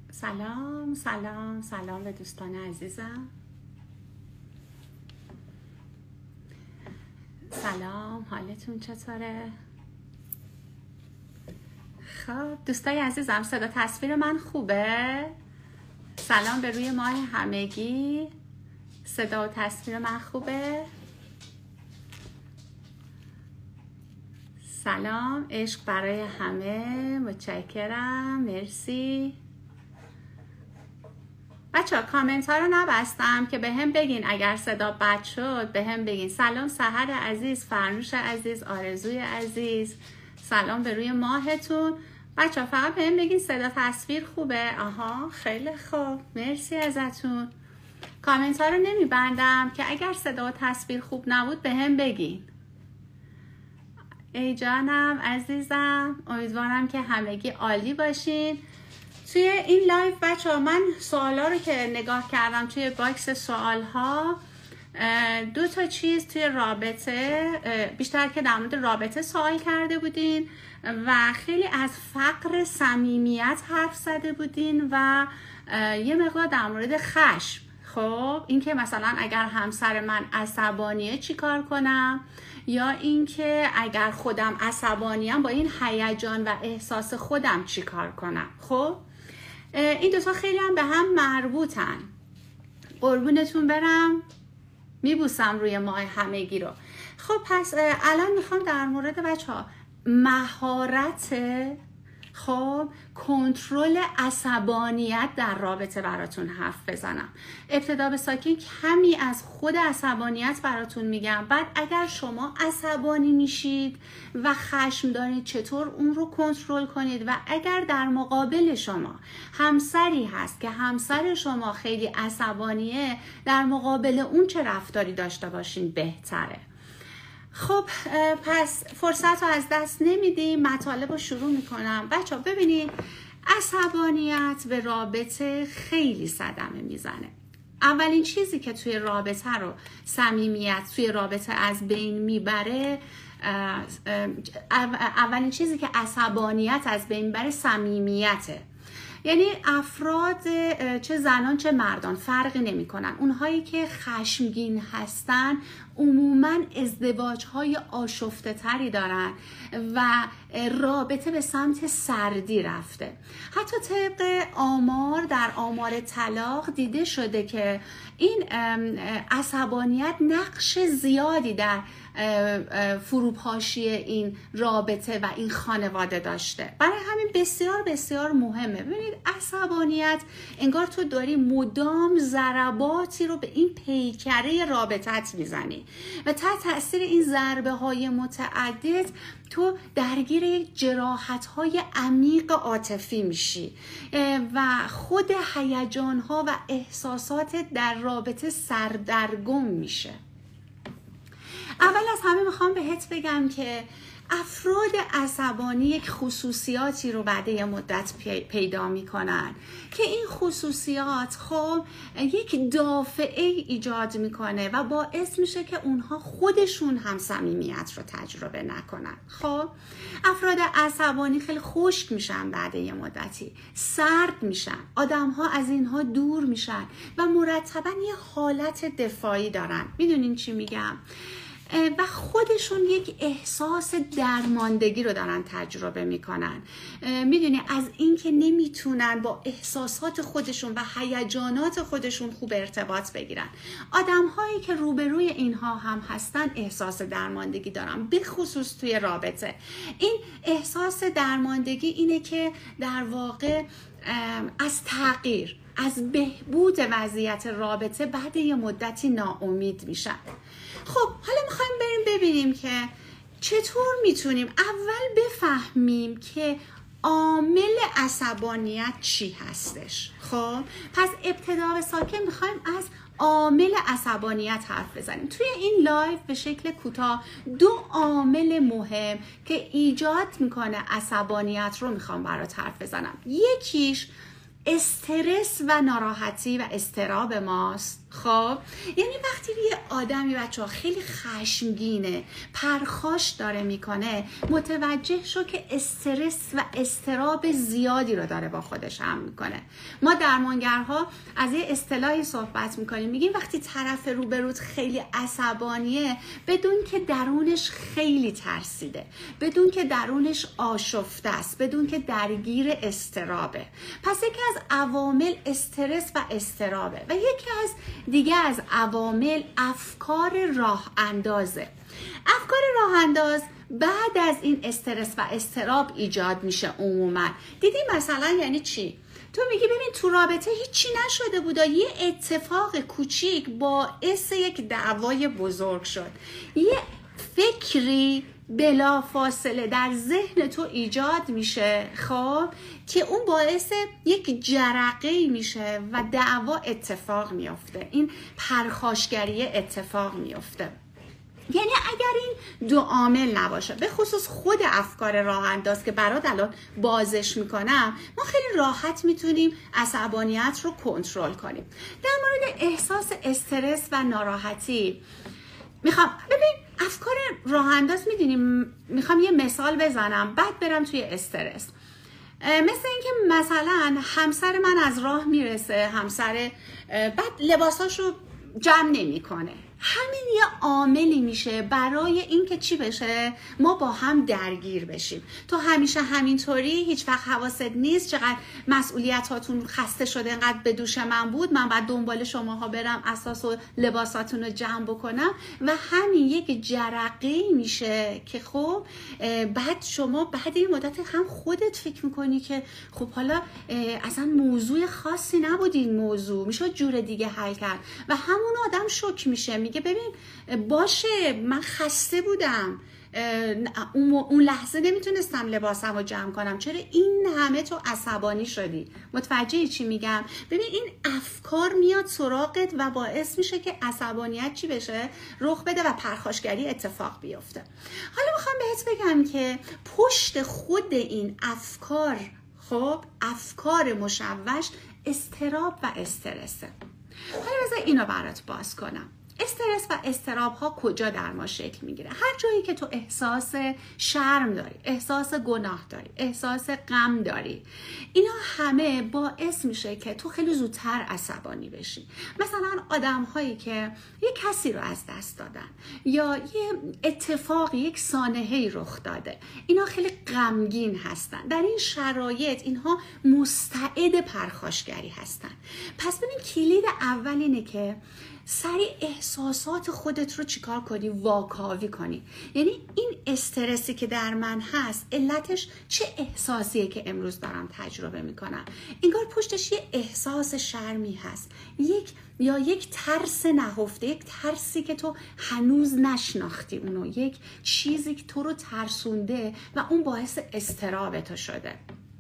سلام سلام سلام به دوستان عزیزم. سلام، حالتون چطوره؟ خب دوستای عزیزم، صدا تصویر من خوبه؟ سلام به روی ماه همگی. صدا و تصویر من خوبه؟ سلام، عشق برای همه. متشکرم، مرسی. بچه‌ها کامنت ها رو نبستم که به هم بگین اگر صدا بد شد، به هم بگین. سلام سحر عزیز، فرنوش عزیز، آرزوی عزیز، سلام به روی ماهتون. بچه‌ها فقط به هم بگین صدا تصویر خوبه. آها، خیلی خوب، مرسی ازتون. کامنت ها رو نمیبندم که اگر صدا و تصویر خوب نبود به هم بگین. ای جانم عزیزم، امیدوارم که همگی عالی باشین. توی این لایف بچه ها من سوالا رو که نگاه کردم توی باکس سوال ها، دو تا چیز توی رابطه، بیشتر که در مورد رابطه سوال کرده بودین و خیلی از فقر صمیمیت حرف زده بودین و یه مقدار در مورد خشم. خب این که مثلا اگر همسر من عصبانیه چی کار کنم، یا اینکه اگر خودم عصبانیم با این هیجان و احساس خودم چی کار کنم. خب این دوتا خیلی هم به هم مربوطن. قربونتون برم، میبوسم روی ماه همگی رو. خب پس الان میخوام در مورد بچه ها مهارت کنترل عصبانیت در رابطه براتون حرف بزنم. ابتدا به ساکن کمی از خود عصبانیت براتون میگم، بعد اگر شما عصبانی میشید و خشم دارید چطور اون رو کنترل کنید، و اگر در مقابل شما همسری هست که همسر شما خیلی عصبانیه، در مقابل اون چه رفتاری داشته باشین بهتره. خب پس فرصت رو از دست نمیدیم، مطالب رو شروع میکنم. بچه ها ببینید، عصبانیت به رابطه خیلی صدمه میزنه. اولین چیزی که توی رابطه رو صمیمیت توی رابطه از بین میبره، اولین چیزی که عصبانیت از بین میبره صمیمیته. یعنی افراد چه زنان چه مردان فرقی نمی کنن، اونهایی که خشمگین هستن عموماً ازدواج‌های آشفته تری دارن و رابطه به سمت سردی رفته. حتی طبق آمار، در آمار طلاق دیده شده که این عصبانیت نقش زیادی در فروپاشی این رابطه و این خانواده داشته. برای همین بسیار بسیار مهمه. ببینید عصبانیت انگار تو داری مدام ضرباتی رو به این پیکره رابطت میزنی و تحت تاثیر این ضربه های متعدد تو درگیر یک جراحت های عمیق عاطفی میشی و خود هیجان ها و احساسات در رابطه سردرگم میشه. اول از همه میخوام بهت بگم که افراد عصبانی یک خصوصیاتی رو بعد یه مدت پیدا میکنن که این خصوصیات خب یک دافعه ایجاد میکنه و باعث میشه که اونها خودشون هم صمیمیت رو تجربه نکنن. خب افراد عصبانی خیلی خشک میشن، بعد یه مدتی سرد میشن، آدمها از اینها دور میشن و مرتبا یه حالت دفاعی دارن. میدونین چی میگم؟ و خودشون یک احساس درماندگی رو دارن تجربه میکنن. میدونی از اینکه نمیتونن با احساسات خودشون و هیجانات خودشون خوب ارتباط بگیرن. آدم‌هایی که روبروی اینها هم هستن احساس درماندگی دارن، به خصوص توی رابطه. این احساس درماندگی اینه که در واقع از تغییر، از بهبود وضعیت رابطه بعد یه مدتی ناامید میشن. خب حالا میخوایم بریم ببینیم که چطور میتونیم اول بفهمیم که عامل عصبانیت چی هستش. خب پس ابتدا به ساکن میخوایم از عامل عصبانیت حرف بزنیم. توی این لایف به شکل کوتاه دو عامل مهم که ایجاد میکنه عصبانیت رو میخوام برات حرف بزنم. یکیش استرس و ناراحتی و اضطراب ماست خب یعنی وقتی یه آدمی بچه‌ها خیلی خشمگینه، پرخاش داره میکنه، متوجه شو که استرس و اضطراب زیادی رو داره با خودش هم میکنه. ما درمانگرها از یه اصطلاحی صحبت میکنیم، میگیم وقتی طرف روبروت خیلی عصبانیه، بدون که درونش خیلی ترسیده، بدون که درونش آشفته است، بدون که درگیر اضطرابه. پس یکی از عوامل استرس و اضطرابه و یکی از دیگه از عوامل افکار راه اندازه. افکار راه انداز بعد از این استرس و اضطراب ایجاد میشه عموما. دیدی مثلا یعنی چی؟ تو میگی ببین تو رابطه هیچی نشده بودا، یه اتفاق کوچیک باعث یک دعوای بزرگ شد، یه فکری بلا فاصله در ذهن تو ایجاد میشه، خب که اون باعث یک جرقه‌ای میشه و دعوا اتفاق میفته، این پرخاشگری اتفاق میفته. یعنی اگر این دو عامل نباشه، به خصوص خود افکار راه انداز که برات الان بازش میکنم، ما خیلی راحت میتونیم عصبانیت رو کنترل کنیم. در مورد احساس استرس و ناراحتی میخوام ببین افکار راه انداز، میدونیم میخوام یه مثال بزنم بعد برم توی استرس. مثل اینکه مثلا همسر من از راه میرسه، همسر بعد لباساشو جمع نمیکنه، همین یه عاملی میشه برای اینکه چی بشه، ما با هم درگیر بشیم. تو همیشه همینطوری، هیچ وقت حواست نیست چقدر مسئولیتاتون خسته شده، اینقدر به دوش من بود، من بعد دنبال شماها برم اساس و لباساتون رو جمع بکنم و همین یک جرقه‌ای میشه که خب بعد شما بعد این مدت هم خودت فکر میکنی که خب حالا اصلا موضوع خاصی نبود، این موضوع میشه جور دیگه حل کرد و همون آدم شوک میشه، میگه ببین باشه من خسته بودم، اون لحظه نمیتونستم لباسم رو جمع کنم، چرا این همه تو عصبانی شدی؟ متوجه چی میگم؟ ببین این افکار میاد سراغت و باعث میشه که عصبانیت چی بشه؟ رخ بده و پرخاشگری اتفاق بیفته. حالا میخوام بهت بگم که پشت خود این افکار، خب افکار مشوش، اضطراب و استرسه. حالا بذار اینو برات باز کنم. استرس و اضطراب ها کجا در ما شکل میگیره؟ هر جایی که تو احساس شرم داری، احساس گناه داری، احساس غم داری، اینا همه باعث میشه که تو خیلی زودتر عصبانی بشی. مثلا آدم هایی که یک کسی رو از دست دادن یا یه اتفاقی، یک سانحه‌ای رخ داده، اینا خیلی غمگین هستن. در این شرایط اینها مستعد پرخاشگری هستن. پس ببین کلید اول اینه که سریع احساسات خودت رو چیکار کنی؟ واکاوی کنی. یعنی این استرسی که در من هست علتش چه احساسیه که امروز دارم تجربه میکنم؟ انگار پشتش یه احساس شرمی هست، یک ترس نهفته، یک ترسی که تو هنوز نشناختی اونو، یک چیزی که تو رو ترسونده و اون باعث اضطراب تو شده.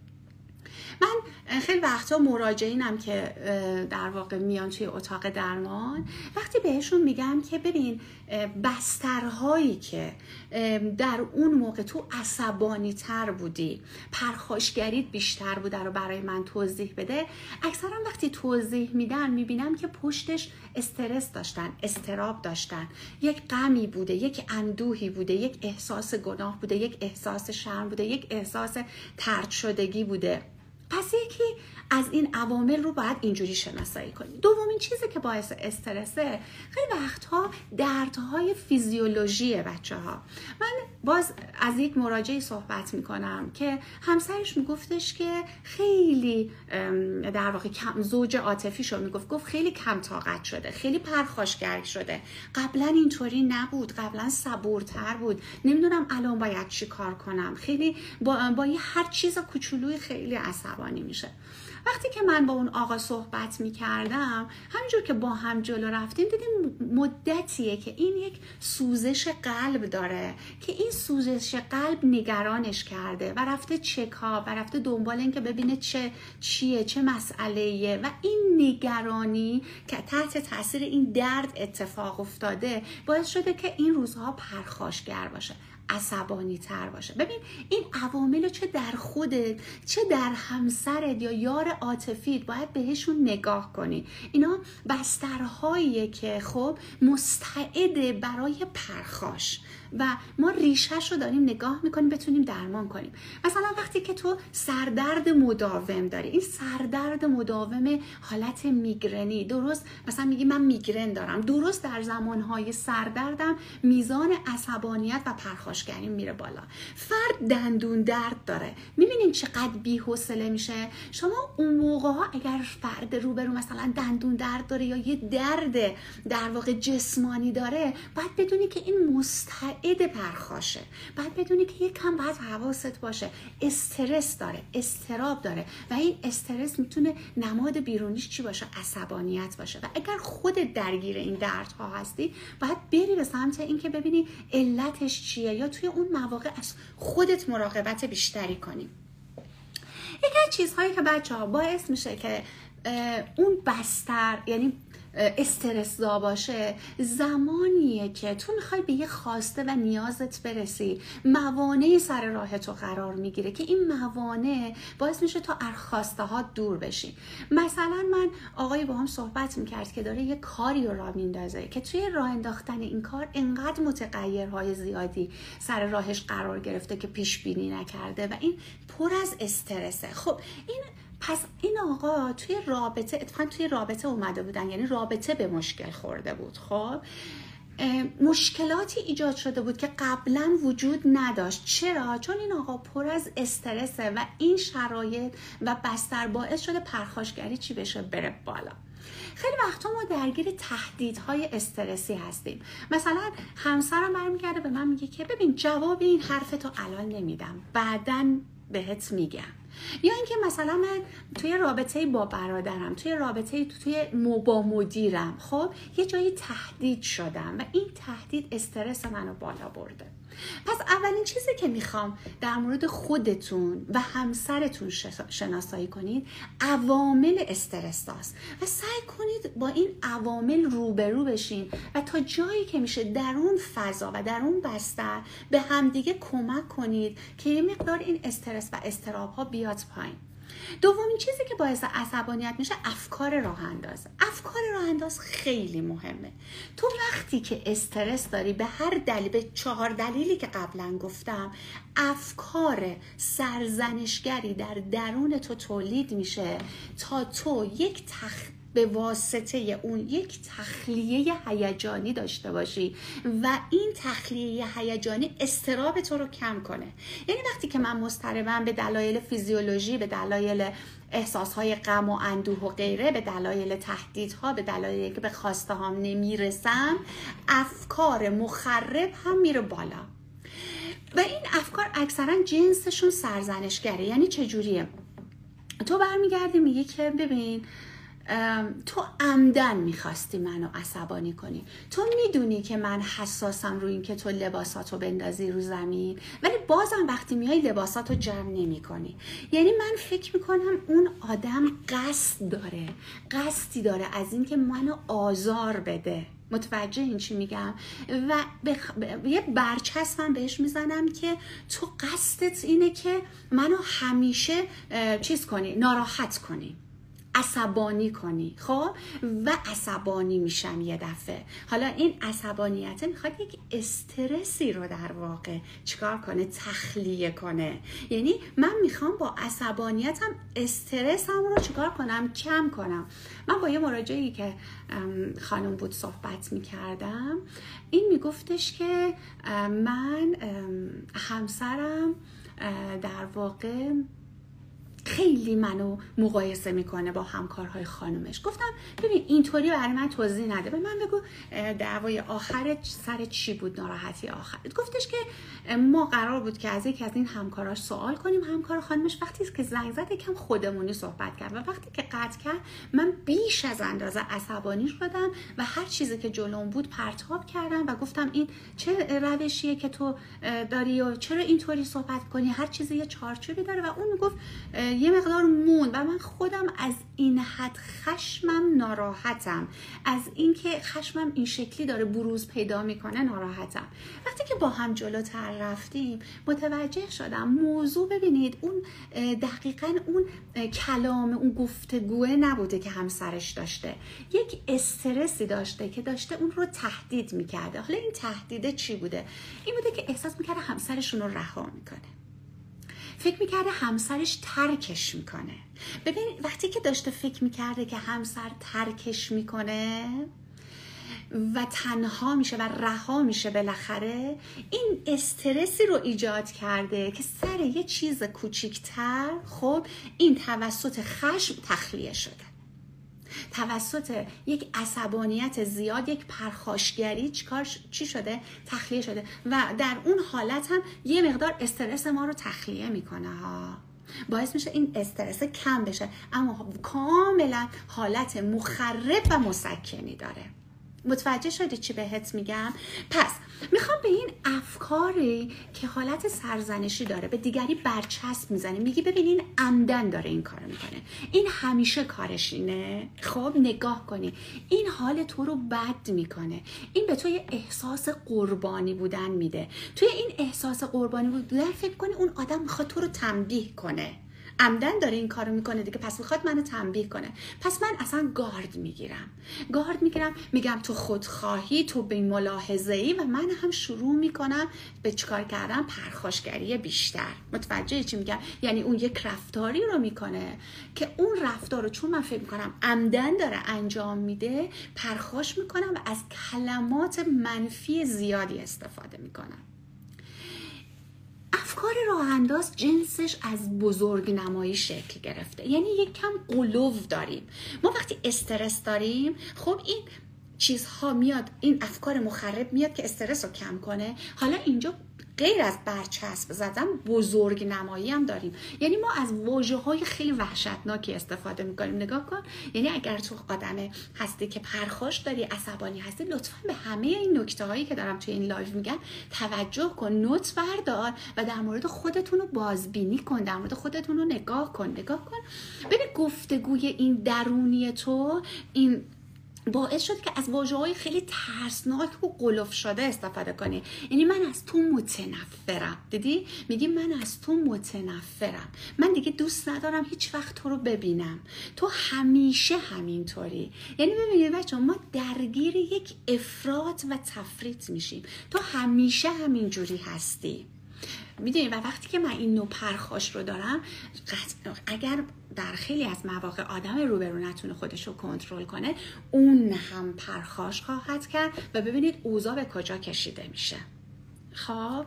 من خیلی وقتا مراجعینم که در واقع میان توی اتاق درمان، وقتی بهشون میگم که ببین بسترهایی که در اون موقع تو عصبانی تر بودی، پرخاشگریت بیشتر بوده رو برای من توضیح بده، اکثرا وقتی توضیح میدن میبینم که پشتش استرس داشتن، اضطراب داشتن، یک غمی بوده، یک اندوهی بوده، یک احساس گناه بوده، یک احساس شرم بوده، یک احساس طرد شدگی بوده. پس یکی از این عوامل رو باید اینجوری شناسایی کنی. دومین چیزی که باعث استرسه خیلی وقتها دردهای فیزیولوژیه بچه‌ها. من باز از یک مراجعی صحبت میکنم که همسرش میگفتش که خیلی در واقع زوج عاطفیشو گفت خیلی کم طاقت شده، خیلی پرخاشگر شده، قبلا اینطوری نبود، قبلا صبورتر بود، نمیدونم الان باید چی کار کنم، خیلی با یه هر چیز کوچولوی خیلی عصبانی میشه. وقتی که من با اون آقا صحبت میکردم، همینجور که با هم جلو رفتیم دیدیم مدتیه که این یک سوزش قلب داره که این سوزش قلب نگرانش کرده و رفته چکاپ و رفته دنبال این که ببینه چه مسئله‌ایه و این نگرانی که تحت تاثیر این درد اتفاق افتاده باعث شده که این روزها پرخاشگر باشه، عصبانی تر باشه. ببین این عوامل چه در خودت چه در همسرت یا یار عاطفیت باید بهشون نگاه کنی. اینا بسترهاییه که خب مستعده برای پرخاش و ما ریشه‌شو داریم نگاه میکنیم بتونیم درمان کنیم. مثلا وقتی که تو سردرد مداوم داری، این سردرد مداوم حالت میگرنی، درست مثلا میگی من میگرن دارم، درست در زمانهای سردردم میزان عصبانیت و پرخاشگری میره بالا. فرد دندون درد داره، میبینین چقدر بی‌حوصله میشه. شما اون موقع ها اگر فرد روبرو مثلا دندون درد داره یا یه درد در واقع جسمانی داره، باید بدونی که این مستعد پرخاشه، باید بدونی که یکم باید حواست باشه. استرس داره، اضطراب داره و این استرس میتونه نماد بیرونیش چی باشه؟ عصبانیت باشه. و اگر خودت درگیر این دردها هستی، باید بری به سمت این که ببینی علتش چیه یا توی اون مواقع از خودت مراقبت بیشتری کنی. یکی از چیزهایی که بچه‌ها باعث میشه که اون بستر یعنی استرس‌زا باشه، زمانیه که تو میخوای به یه خواسته و نیازت برسی، موانعی سر راه تو قرار میگیره که این موانع باعث میشه تا از خواسته ها دور بشی. مثلا من آقای با هم صحبت میکرد که داره یه کاری رو راه میندازه که توی راه انداختن این کار انقدر متغیرهای زیادی سر راهش قرار گرفته که پیش بینی نکرده و این پر از استرسه. خب پس این آقا توی رابطه اومده بودن، یعنی رابطه به مشکل خورده بود. خب مشکلاتی ایجاد شده بود که قبلا وجود نداشت. چرا؟ چون این آقا پر از استرسه و این شرایط و بستر باعث شده پرخاشگری چی بشه؟ بره بالا. خیلی وقتا ما درگیر تهدیدهای استرسی هستیم. مثلا همسرم برمیگرده به من میگه که ببین جواب این حرفتو الان نمیدم، بعداً بهت میگم. یا اینکه مثلا من توی رابطه با برادرم، توی رابطه با مدیرم، خب یه جایی تهدید شدم و این تهدید استرس منو بالا برده. پس اولین چیزی که میخوام در مورد خودتون و همسرتون شناسایی کنید عوامل استرس هاست و سعی کنید با این عوامل روبرو بشین و تا جایی که میشه در اون فضا و در اون بستر به همدیگه کمک کنید که یه مقدار این استرس و اضطراب ها بیاد پایین. دومین چیزی که باعث عصبانیت میشه افکار راه انداز. افکار راه انداز خیلی مهمه. تو وقتی که استرس داری به هر دلیل، به 4 دلیلی که قبلا گفتم، افکار سرزنشگری در درون تو تولید میشه تا تو به واسطه اون یک تخلیه هیجانی داشته باشی و این تخلیه هیجانی اضطراب تو رو کم کنه. یعنی وقتی که من مضطربم به دلایل فیزیولوژی، به دلایل احساسهای غم و اندوه و غیره، به دلایل تهدیدها، به دلایل که به خواسته هام نمیرسم، افکار مخرب هم میره بالا و این افکار اکثرا جنسشون سرزنشگره. یعنی چجوریه؟ تو برمیگردی میگی که ببین تو عمدن میخواستی منو عصبانی کنی، تو میدونی که من حساسم روی این که تو لباساتو بندازی رو زمین، ولی بازم وقتی میای لباساتو جمع نمی کنی. یعنی من فکر میکنم اون آدم قصدی داره از این که منو آزار بده. متوجه این چی میگم؟ و یه برچسبم بهش میزنم که تو قصدت اینه که منو همیشه ناراحت کنی، عصبانی کنی. خب و عصبانی میشم یه دفعه. حالا این عصبانیت میخواد یک استرسی رو در واقع چیکار کنه؟ تخلیه کنه. یعنی من میخوام با عصبانیتم استرسم رو چیکار کنم؟ کم کنم. من با یه مراجعی که خانم بود صحبت میکردم، این میگفتش که من همسرم در واقع خیلی منو مقایسه میکنه با همکارهای خانومش. گفتم ببین اینطوری برای من توضیح نده، به من بگو دعوای آخرت سر چی بود، ناراحتی آخرت. گفتش که ما قرار بود که از یکی از این همکاراش سوال کنیم. همکار خانومش وقتی که زنگ زد یکم خودمونی صحبت کرد و وقتی که قطع کرد من بیش از اندازه عصبانی شدم و هر چیزی که جلوم بود پرتاب کردم و گفتم این چه روشیه که تو داری و چرا اینطوری صحبت کنی؟ هر چیزی یه چارچوبی داره. و اون میگفت یه مقدار موند و من خودم از این حد خشمم ناراحتم، از اینکه خشمم این شکلی داره بروز پیدا میکنه ناراحتم. وقتی که با هم جلوتر رفتیم متوجه شدم موضوع، ببینید اون دقیقاً اون کلام، اون گفتگوه نبوده که همسرش داشته، یک استرسی داشته که داشته اون رو تهدید میکرده. حالا این تهدیده چی بوده؟ این بوده که احساس میکرده همسرشون رو رها میکنه، فکر میکرده همسرش ترکش میکنه. ببین وقتی که داشته فکر میکرده که همسر ترکش میکنه و تنها میشه و رها میشه بالاخره، این استرسی رو ایجاد کرده که سر یه چیز کوچیکتر خب این توسط خشم تخلیه شده، توسط یک عصبانیت زیاد، یک پرخاشگری چی شده؟ تخلیه شده و در اون حالت هم یه مقدار استرس ما رو تخلیه میکنه ها، باعث میشه این استرس کم بشه، اما کاملا حالت مخرب و مسکنی داره. متوجه شدی چی بهت میگم؟ پس میخوام به این افکاری که حالت سرزنشی داره، به دیگری برچسب میزنه، میگی ببین این عمدن داره این کارو میکنه، این همیشه کارش اینه، خب نگاه کنی این حال تو رو بد میکنه، این به تو یه احساس قربانی بودن میده، توی این احساس قربانی بودن فکر کنی اون آدم میخواد تو رو تنبیه کنه، عمدن داره این کارو میکنه دیگه، پس میخواد منو تنبیه کنه، پس من اصلا گارد میگیرم، میگم تو خودخواهی، تو به ملاحظه‌ای و من هم شروع میکنم به چیکار کردن؟ پرخاشگری بیشتر. متوجه چی میگم؟ یعنی اون یک رفتاری رو میکنه که اون رفتار رو چون من فکر میکنم عمدن داره انجام میده، پرخاش میکنم و از کلمات منفی زیادی استفاده میکنم. افکار راه انداز جنسش از بزرگ نمایی شکل گرفته، یعنی یک کم قلوف داریم ما وقتی استرس داریم. خب این چیزها میاد، این افکار مخرب میاد که استرس رو کم کنه. حالا اینجا غیر از برچسب زدن بزرگ نمایی هم داریم، یعنی ما از واژه‌های خیلی وحشتناکی استفاده میکنیم. نگاه کن، یعنی اگر تو آدم هستی که پرخاش داری، عصبانی هستی، لطفا به همه این نکته هایی که دارم توی این لایو میگم توجه کن، نوت بردار و در مورد خودتون رو بازبینی کن، در مورد خودتون رو نگاه کن. ببین گفتگوی این درونی تو این باعث شد که از واژه‌های خیلی ترسناک و قلف شده استفاده کنی. یعنی من از تو متنفرم. دیدی؟ میگی من از تو متنفرم، من دیگه دوست ندارم هیچ وقت تو رو ببینم، تو همیشه همینطوری. یعنی ببینید بچه‌ها ما درگیر یک افراط و تفریط میشیم، تو همیشه همینجوری هستی. میدونی و وقتی که من این نوع پرخاش رو دارم، اگر در خیلی از مواقع آدم روبرو نتونه خودش رو کنترل کنه، اون هم پرخاش خواهد کرد و ببینید اوضاع به کجا کشیده میشه. خب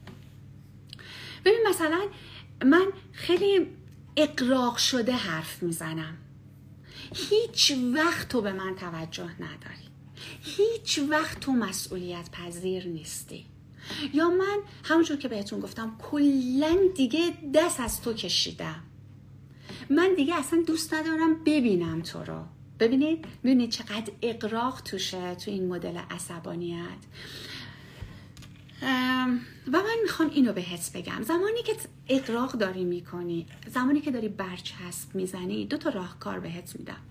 ببین مثلا من خیلی اغراق شده حرف میزنم، هیچ وقت تو به من توجه نداری، هیچ وقت تو مسئولیت پذیر نیستی، یا من همونجور که بهتون گفتم کلن دیگه دست از تو کشیدم، من دیگه اصلا دوست ندارم ببینم تو رو. ببینید چقدر اغراق توشه تو این مدل عصبانیت. و من میخوام اینو بهت بگم، زمانی که اغراق داری میکنی، زمانی که داری برچسب میزنی، 2 راهکار بهت میدم.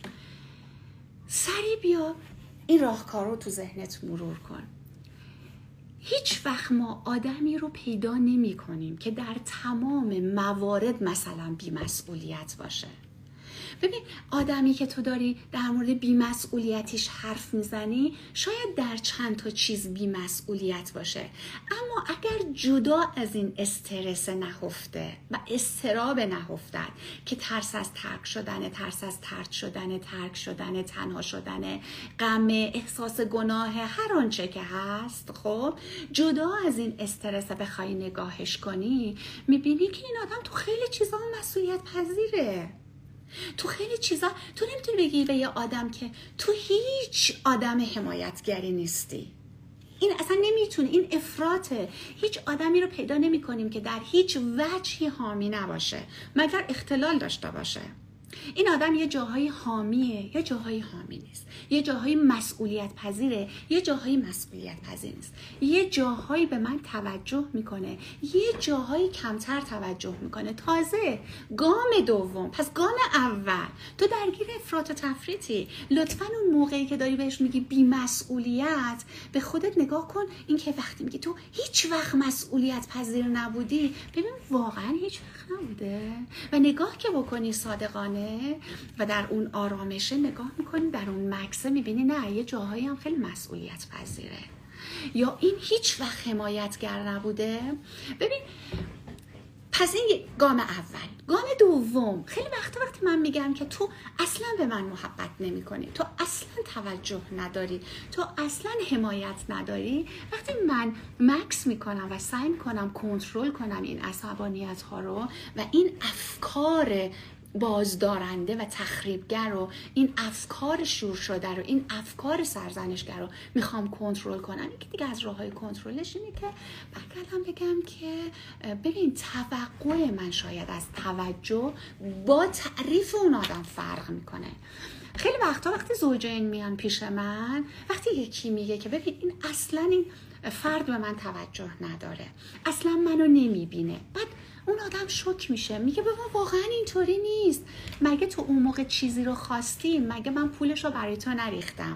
سریع بیا این راهکار رو تو ذهنت مرور کن. هیچ وقت ما آدمی رو پیدا نمی کنیم که در تمام موارد مثلا بی‌مسئولیت باشه. ببین آدمی که تو داری در مورد بی‌مسئولیتیش حرف میزنی شاید در چند تا چیز بی‌مسئولیت باشه، اما اگر جدا از این استرس نهفته و اضطراب نهفته که ترس از ترک شدن، ترس از طرد شدن، ترک شدن، تنها شدن، غم، احساس گناه، هر آنچه که هست، خب جدا از این استرس بخوای نگاهش کنی، میبینی که این آدم تو خیلی چیزا مسئولیت پذیره. تو خیلی چیزا تو نمیتونی بگی به یه آدم که تو هیچ آدم حمایتگری نیستی. این اصلا نمیتونه، این افراطه. هیچ آدمی رو پیدا نمی کنیم که در هیچ وجهی حامی نباشه مگر اختلال داشته باشه. این آدم یه جاهای حامیه، یه جاهای حامی نیست، یه جاهای مسئولیت پذیره، یه جاهای مسئولیت پذیر نیست، یه جاهایی به من توجه میکنه، یه جاهایی کمتر توجه میکنه. تازه گام دوم، پس گام اول تو درگیر افراط و تفریطی. لطفاً اون موقعی که داری بهش میگی بی مسئولیت، به خودت نگاه کن. این که وقتی میگی تو هیچ وقت مسئولیت پذیر نبودی، ببین واقعا هیچ وقت نبوده. و نگاه که بکنی صادقانه و در اون آرامشه نگاه میکنی، در اون مکسه میبینی نه، یه جاهایی هم خیلی مسئولیت پذیره، یا این هیچ وقت حمایتگر نبوده. ببین پس این گام اول. گام دوم، خیلی وقتی من میگم که تو اصلا به من محبت نمی کنی، تو اصلا توجه نداری، تو اصلا حمایت نداری، وقتی من مکس میکنم و سعی میکنم کنترل کنم این عصبانیت ها رو و این افکار بازدارنده و تخریبگر رو، این افکار شور شده رو، این افکار سرزنشگر رو میخوام کنترل کنم، یکی دیگه از راههای کنترلش اینه که برگردم بگم که ببین توقع من شاید از توجه با تعریف اون آدم فرق میکنه. خیلی وقتی زوجین میان پیش من، وقتی یکی میگه که ببین این اصلا این فرد به من توجه نداره، اصلا منو نمیبینه، بعد اون آدم شوک میشه، میگه بابا واقعا اینطوری نیست، مگه تو اون موقع چیزی رو خواستی؟ مگه من پولش رو برای تو نریختم؟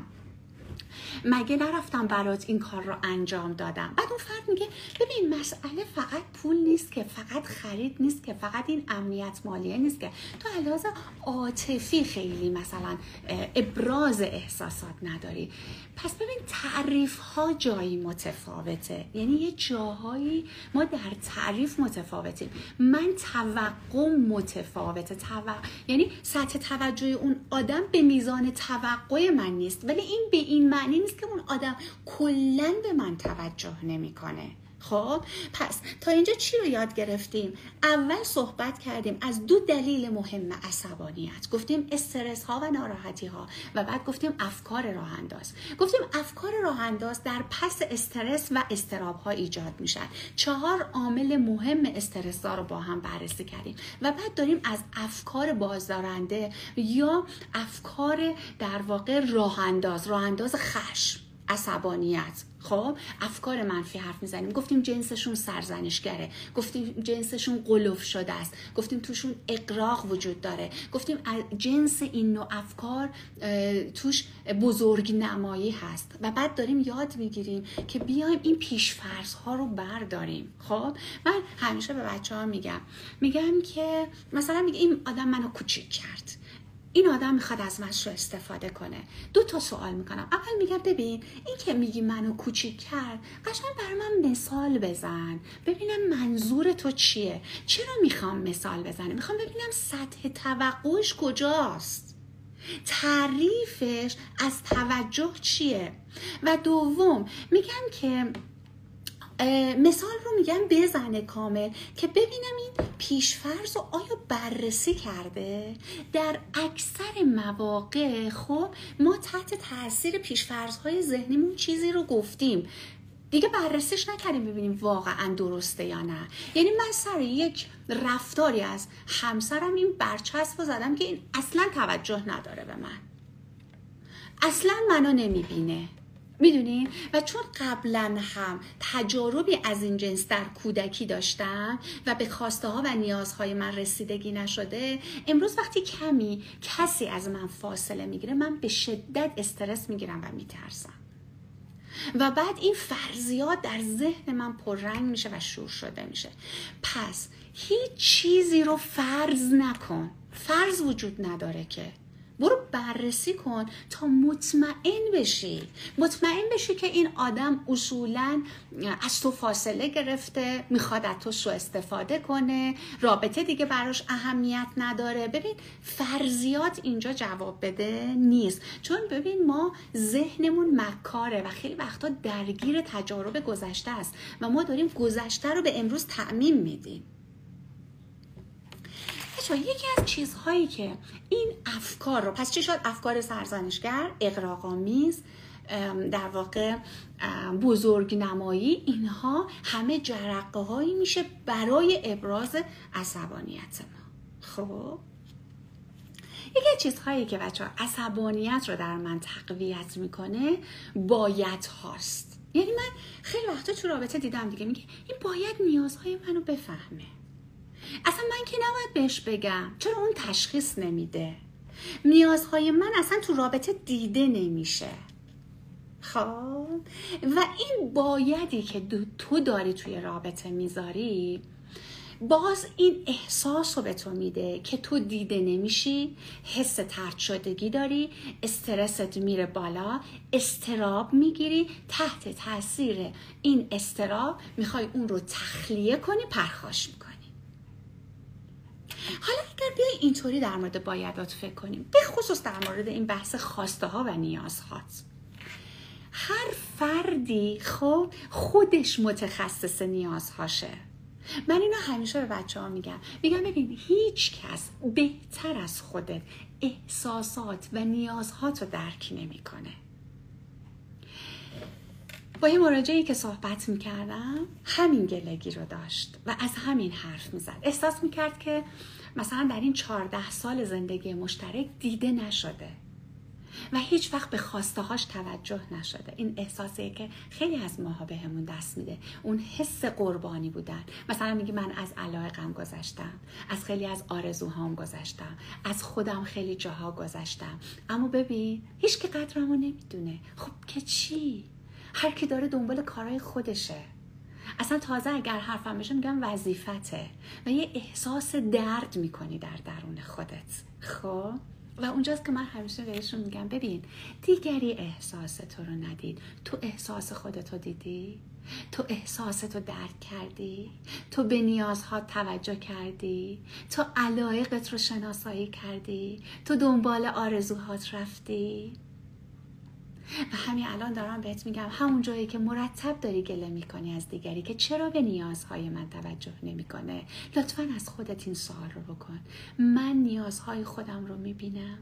مگه نرفتم برات این کار رو انجام دادم؟ بعد اون فرد میگه ببین مسئله فقط پول نیست که، فقط خرید نیست که، فقط این امنیت مالیه نیست که، تو علاوه عاطفی خیلی مثلا ابراز احساسات نداری. پس ببین تعریف ها جایی متفاوته، یعنی یه جاهایی ما در تعریف متفاوتیم، من توقع متفاوته، یعنی سطح توجه اون آدم به میزان توقع من نیست، ولی این به این معنی نیست که اون آدم کلاً به من توجه نمیکنه. خب پس تا اینجا چی رو یاد گرفتیم؟ اول صحبت کردیم از دو دلیل مهم عصبانیت، گفتیم استرس ها و ناراحتی ها، و بعد گفتیم افکار راه انداز. گفتیم افکار راه انداز در پس استرس و اضطراب ها ایجاد میشن. 4 عامل مهم استرس ها رو با هم بررسی کردیم و بعد داریم از افکار بازدارنده یا افکار در واقع راه انداز خشم، عصبانیت، خب افکار منفی حرف میزنیم. گفتیم جنسشون سرزنشگره، گفتیم جنسشون قلوف شده است، گفتیم توشون اغراق وجود داره، گفتیم جنس این نوع افکار توش بزرگ نمایی هست و بعد داریم یاد میگیریم که بیایم این پیشفرض ها رو برداریم. خب من همیشه به بچه‌ها میگم که مثلا میگه این آدم منو کوچیک کرد، این آدم میخواد از من سوء استفاده کنه. 2 تا سوال میکنم. اول میگم ببین این که میگی منو کوچیک کرد، قشنگ برای من مثال بزن ببینم منظور تو چیه، چرا میخوام مثال بزنم، میخوام ببینم سطح توقعش کجاست، تعریفش از توجه چیه. و دوم میگم که مثال رو میگم بزنه کامل که ببینم این پیشفرض رو آیا بررسی کرده. در اکثر مواقع خب ما تحت تاثیر پیشفرض‌های ذهنیمون چیزی رو گفتیم، دیگه بررسیش نکردیم ببینیم واقعا درسته یا نه. یعنی من سر یک رفتاری از همسرم این برچسب رو زدم که این اصلا توجه نداره به من، اصلا منو نمیبینه، میدونین؟ و چون قبلا هم تجاربی از این جنس در کودکی داشتم و به خواسته ها و نیازهای من رسیدگی نشده، امروز وقتی کسی از من فاصله میگیره من به شدت استرس میگیرم و میترسم و بعد این فرضیات در ذهن من پررنگ میشه و شور شده میشه. پس هیچ چیزی رو فرض نکن، فرض وجود نداره که، برو بررسی کن تا مطمئن بشی که این آدم اصولاً از تو فاصله گرفته، میخواد از تو سوء استفاده کنه، رابطه دیگه براش اهمیت نداره. ببین فرضیات اینجا جواب بده نیست، چون ببین ما ذهنمون مکاره و خیلی وقتا درگیر تجارب گذشته است و ما داریم گذشته رو به امروز تعمیم میدیم. یکی از چیزهایی که این افکار رو، پس چی شد؟ افکار سرزنشگر، اغراق‌آمیز، در واقع بزرگ نمایی، اینها همه جرقه هایی میشه برای ابراز عصبانیت ما. خب یکی از چیزهایی که بچه‌ها عصبانیت رو در من تقویت میکنه باید هاست. یعنی من خیلی وقتا تو رابطه دیدم دیگه میگه این باید نیازهای منو بفهمه. اصلا من که نباید بهش بگم، چرا اون تشخیص نمیده؟ نیازهای من اصلا تو رابطه دیده نمیشه. خب و این بایدی که تو داری توی رابطه میذاری، باز این احساس رو به تو میده که تو دیده نمیشی، حس طرد شدگی داری، استرست میره بالا، استراب میگیری، تحت تاثیر این استراب میخوای اون رو تخلیه کنی، پرخاش میکنی. حالا اگر بیای اینطوری در مورد بایدات فکر کنیم، به خصوص در مورد این بحث خواسته ها و نیازهات، هر فردی خب خودش متخصص نیازهاشه. من اینو همیشه به بچه ها میگم ببین هیچ کس بهتر از خودت احساسات و نیازهات رو درک نمیکنه. با یه مراجعی که صحبت میکردم همین گلگی رو داشت و از همین حرف میزد. احساس میکرد که مثلا در این 14 سال زندگی مشترک دیده نشده و هیچ وقت به خواسته هاش توجه نشده. این احساسیه که خیلی از ماها بهمون دست میده، اون حس قربانی بودن. مثلا میگی من از علایقم گذشتم، از خیلی از آرزوهام گذشتم، از خودم خیلی جاها گذشتم، اما ببین هیچ که قدرمو نمیدونه. خب که چی؟ هر کی داره دنبال کارهای خودشه. اصلا تازه اگر حرفم بشه میگم وظیفته و یه احساس درد میکنی در درون خودت. خب و اونجاست که من همیشه بهشون میگم ببین دیگری احساس تو رو ندید، تو احساس خودتو دیدی؟ تو احساستو درک کردی؟ تو به نیازها توجه کردی؟ تو علایقت رو شناسایی کردی؟ تو دنبال آرزوهات رفتی؟ و همین الان دارم بهت میگم همون جایی که مرتب داری گله میکنی از دیگری که چرا به نیازهای من توجه نمیکنه، لطفاً از خودت این سوال رو بکن. من نیازهای خودم رو میبینم؟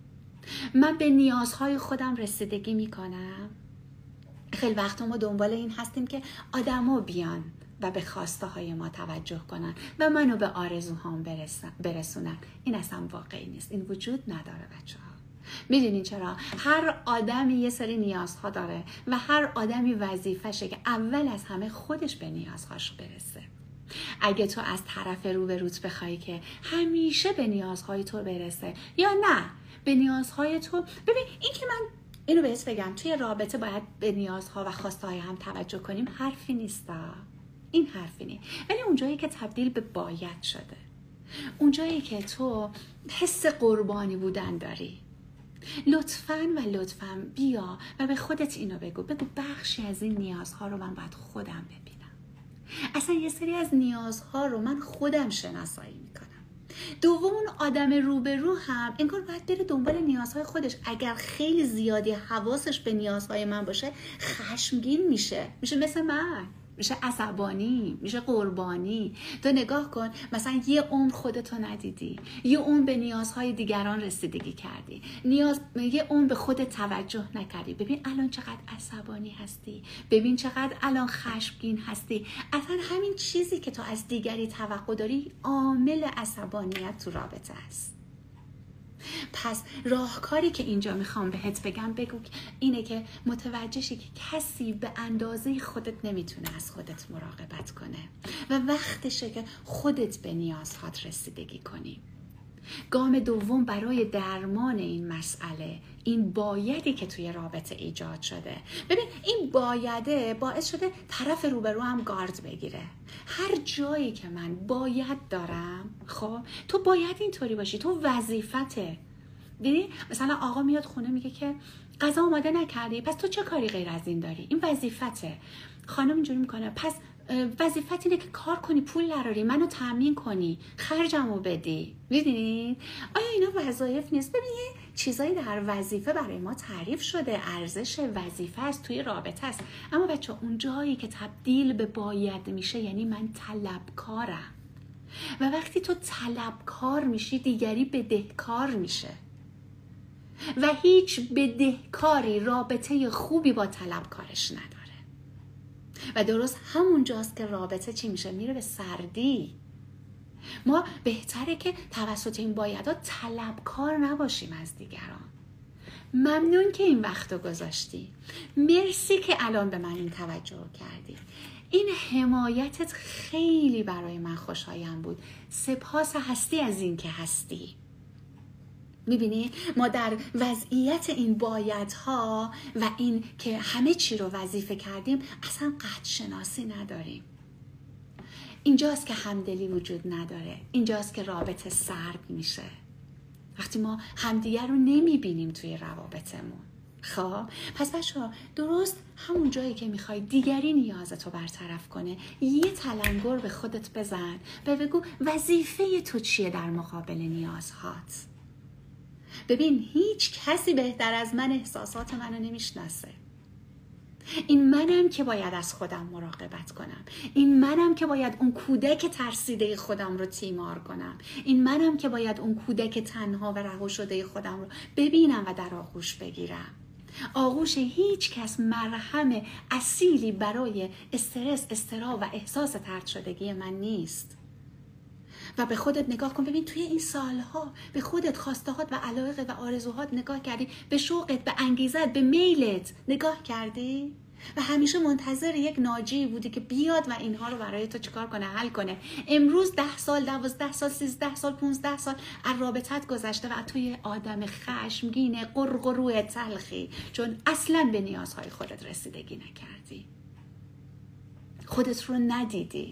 من به نیازهای خودم رسیدگی میکنم؟ خیلی وقتا ما دنبال این هستیم که آدما بیان و به خواسته های ما توجه کنن و منو به آرزوهام برسونن. این اصلا واقعی نیست، این وجود نداره بچه ها. میدونین چرا؟ هر آدمی یه سری نیازها داره و هر آدمی وظیفشه که اول از همه خودش به نیازهاش برسه. اگه تو از طرف روبروت بخوای که همیشه به نیازهای تو برسه یا نه به نیازهای تو، ببین این که من اینو بهت بگم توی رابطه باید به نیازها و خواستهای هم توجه کنیم حرفی نیستا، این حرفی نیست. ولی اونجایی که تبدیل به باید شده، اونجایی که تو حس قربانی بودن داری، لطفاً بیا و به خودت اینو بگو بخشی از این نیازها رو من باید خودم ببینم. اصلا یه سری از نیازها رو من خودم شناسایی میکنم. دوم اون آدم روبرو هم انگار باید بره دنبال نیازهای خودش. اگر خیلی زیادی حواسش به نیازهای من باشه خشمگین میشه مثل من، میشه عصبانی، میشه قربانی. تو نگاه کن مثلا یه عمر خودتو ندیدی، یه عمر به نیازهای دیگران رسیدگی کردی، یه عمر به خودت توجه نکردی. ببین الان چقدر عصبانی هستی، ببین چقدر الان خشمگین هستی. اصلا همین چیزی که تو از دیگری توقع داری عامل عصبانیت تو رابطه است. پس راهکاری که اینجا میخوام بهت بگم اینه که متوجه شی که کسی به اندازه خودت نمیتونه از خودت مراقبت کنه و وقتشه که خودت به نیازهات رسیدگی کنی. گام دوم برای درمان این مسئله، این بایدی که توی رابطه ایجاد شده. ببین این بایده باعث شده طرف روبرو هم گارد بگیره. هر جایی که من باید دارم، خب تو باید اینطوری باشی، تو وظیفته. ببین مثلا آقا میاد خونه میگه که غذا آماده نکردی، پس تو چه کاری غیر از این داری؟ این وظیفته. خانم اینجوری میکنه، پس وظیفت اینه که کار کنی، پول دراری، منو تامین کنی، خرجمو بدی. میدونید آیا اینا وظایف نیست؟ ببین یه چیزایی در وظیفه برای ما تعریف شده، ارزش وظیفه است توی رابطه است. اما بچه اون جایی که تبدیل به باید میشه یعنی من طلبکارم و وقتی تو طلبکار میشی دیگری بدهکار میشه و هیچ بدهکاری رابطه خوبی با طلبکارش نداره و درست همون جاست که رابطه چی میشه؟ میره به سردی. ما بهتره که توسط این بایدها طلبکار نباشیم از دیگران. ممنون که این وقتو گذاشتی، مرسی که الان به من این توجه کردی، این حمایتت خیلی برای من خوشایند بود، سپاس هستی از این که هستی. میبینی ما در وضعیت این بایدها و این که همه چی رو وظیفه کردیم اصلا قدر شناسی نداریم. اینجاست که همدلی وجود نداره، اینجاست که رابطه سرد میشه، وقتی ما همدیگر رو نمیبینیم توی روابطمون. خب پس بچه‌ها درست همون جایی که میخوای دیگری نیازتو برطرف کنه یه تلنگر به خودت بزن، بگو وظیفه تو چیه در مقابل نیازهات. ببین هیچ کسی بهتر از من احساسات منو نمیشناسه. این منم که باید از خودم مراقبت کنم، این منم که باید اون کودک ترسیده خودم رو تیمار کنم، این منم که باید اون کودک تنها و رها شده خودم رو ببینم و در آغوش بگیرم. آغوش هیچ کس مرهم اصیلی برای استرس، اضطراب و احساس طرد شدگی من نیست. و به خودت نگاه کن، ببین توی این سالها به خودت، خواستهات و علایق و آرزوهات نگاه کردی؟ به شوقت، به انگیزت، به میلت نگاه کردی؟ و همیشه منتظر یک ناجی بودی که بیاد و اینها رو برای تو چیکار کنه؟ حل کنه. امروز 10 سال، 12 سال، 13 سال، 15 سال از رابطت گذشته و توی آدم خشمگین قرقروی تلخی، چون اصلاً به نیازهای خودت رسیدگی نکردی، خودت رو ندیدی.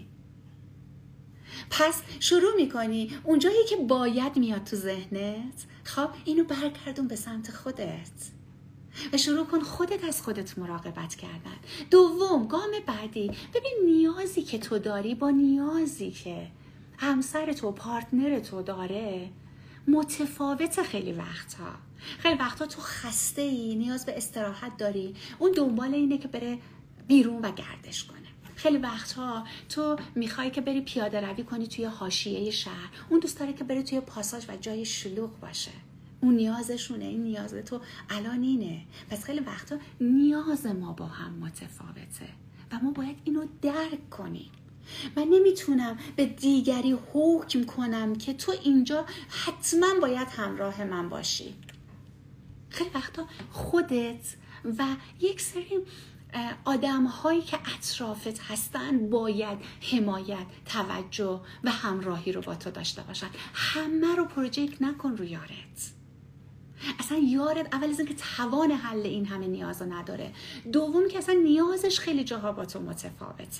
پس شروع میکنی اونجایی که باید میاد تو ذهنت، خب اینو برگردون به سمت خودت و شروع کن خودت از خودت مراقبت کردن. دوم، گام بعدی، ببین نیازی که تو داری با نیازی که همسر تو، پارتنر تو داره متفاوته. خیلی وقتا تو خسته ای، نیاز به استراحت داری، اون دنبال اینه که بره بیرون و گردش کنه. خیلی وقتها تو میخوای که بری پیاده روی کنی توی حاشیه شهر، اون دوست داره که بری توی پاساژ و جای شلوغ باشه. اون نیازشونه، این نیاز تو الان اینه. پس خیلی وقتا نیاز ما با هم متفاوته و ما باید اینو درک کنیم. من نمیتونم به دیگری حکم کنم که تو اینجا حتما باید همراه من باشی. خیلی وقتا خودت و یک سری آدم هایی که اطرافت هستن باید حمایت، توجه و همراهی رو با تو داشته باشن. همه رو پروژکت نکن رو یارت. اصلا یارت اول از اینکه توان حل این همه نیاز رو نداره، دوم که اصلا نیازش خیلی جاها با تو متفاوته.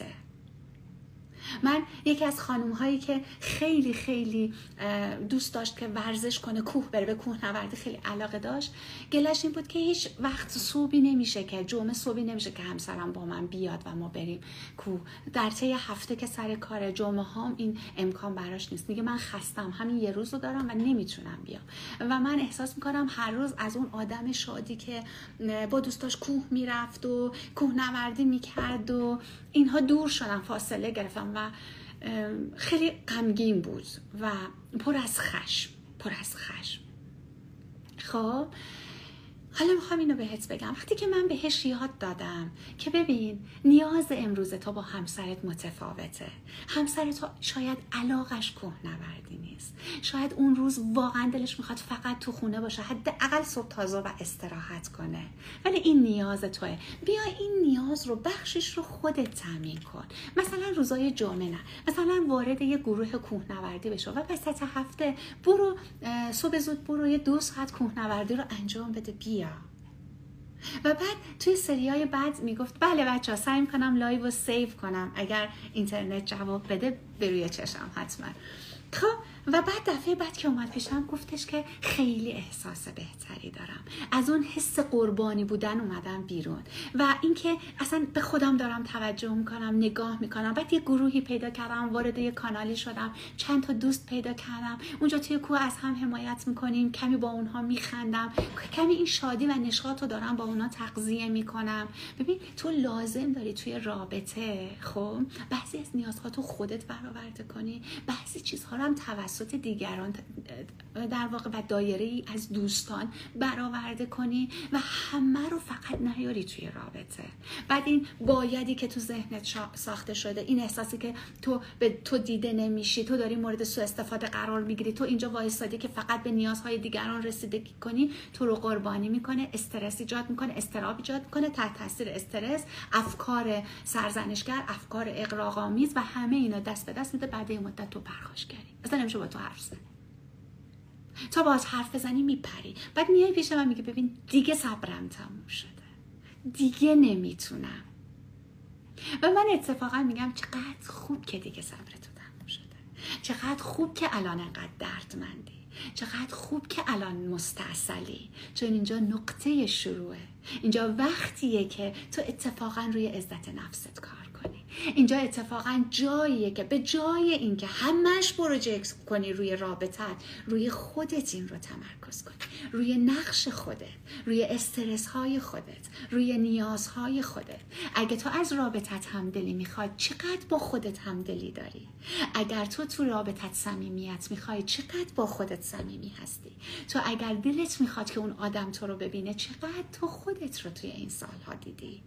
من یکی از خانوم هایی که خیلی خیلی دوست داشت که ورزش کنه، کوه بره، به کوهنوردی خیلی علاقه داشت، گلش این بود که هیچ وقت صبحی نمیشه که جمعه صبحی نمیشه که همسرم با من بیاد و ما بریم کوه. در طی هفته که سر کار، جمعه هام این امکان براش نیست. میگه من خستم، همین یه روز رو دارم و نمیتونم بیام. و من احساس میکنم هر روز از اون آدم شادی که با دوستاش کوه میرفت و کوهنوردی میکرد و اینها دور شدم، فاصله گرفتم و خیلی غمگین بود و پر از خشم. خب حالا میخوام اینو بهت بگم. وقتی که من بهش یاد دادم که ببین نیاز امروز تو با همسرت متفاوته، همسر تو شاید علاقش کوهنوردی نیست، شاید اون روز واقعا دلش میخواد فقط تو خونه باشه، حداقل صبح تازه و استراحت کنه، ولی این نیاز توئه. بیا این نیاز رو، بخشش رو خودت تامین کن. مثلا روزای جمعه نه، مثلا وارد یه گروه کوهنوردی بشو و وسط هفته برو صبح زود برو یه 2 ساعت کوهنوردی رو انجام بده. بیا. و بعد توی سریای بعد میگفت بله بچه ها سعی میکنم لایو رو سیو کنم، اگر اینترنت جواب بده به روی چشم حتما. خب و بعد دفعه بعد که اومد پیشم گفتش که خیلی احساس بهتری دارم، از اون حس قربانی بودن اومدم بیرون و اینکه اصلا به خودم دارم توجه میکنم، نگاه میکنم. بعد یه گروهی پیدا کردم، وارد یه کانالی شدم، چند تا دوست پیدا کردم، اونجا توی کوه از هم حمایت میکنیم، کمی با اونها میخندم، کمی این شادی و نشاط رو دارم با اونها تغذیه میکنم. ببین تو لازم داری توی رابطه خب بعضی از نیازها تو خودت برآورده کنی، بعضی چیزها ها رو هم توسط دیگران در واقع و دایره ای از دوستان برآورده کنی و همه رو فقط نیاری توی رابطه. بعد این بایدی که تو ذهنت ساخته شده، این احساسی که تو دیده نمیشی، تو داری مورد سوء استفاده قرار میگیری، تو اینجا وایسادی که فقط به نیازهای دیگران رسیدگی کنی، تو رو قربانی میکنه، استرس ایجاد میکنه، اضطراب ایجاد میکنه. تحت تاثیر استرس افکار سرزنشگر، افکار اغراق‌آمیز و همه اینا دست به دست میده. بعد یه مدت تو پرخاشگری، اصلا نمیشه با تو حرف زد. تا باز حرف بزنی میپری. بعد میای پیش من میگه ببین دیگه صبرم تموم شده، دیگه نمیتونم. و من اتفاقا میگم چقدر خوب که دیگه صبر تو تموم شده، چقدر خوب که الان انقدر دردمندی، چقدر خوب که الان مستعسلی، چون اینجا نقطه شروعه. اینجا وقتیه که تو اتفاقا روی عزت نفست کار کنی. اینجا اتفاقا جاییه که به جای اینکه همش پروژکت کنی روی رابطت، روی خودت این رو تمرکز کنی، روی نقش خودت، روی استرس های خودت، روی نیازهای خودت. اگه تو از رابطت همدلی میخوای، چقدر با خودت همدلی داری؟ اگر تو رابطت صمیمیت میخوای، چقدر با خودت صمیمی هستی؟ تو اگر دلت میخواد که اون آدم تو رو ببینه، چقدر تو خودت رو توی این سالها دیدی؟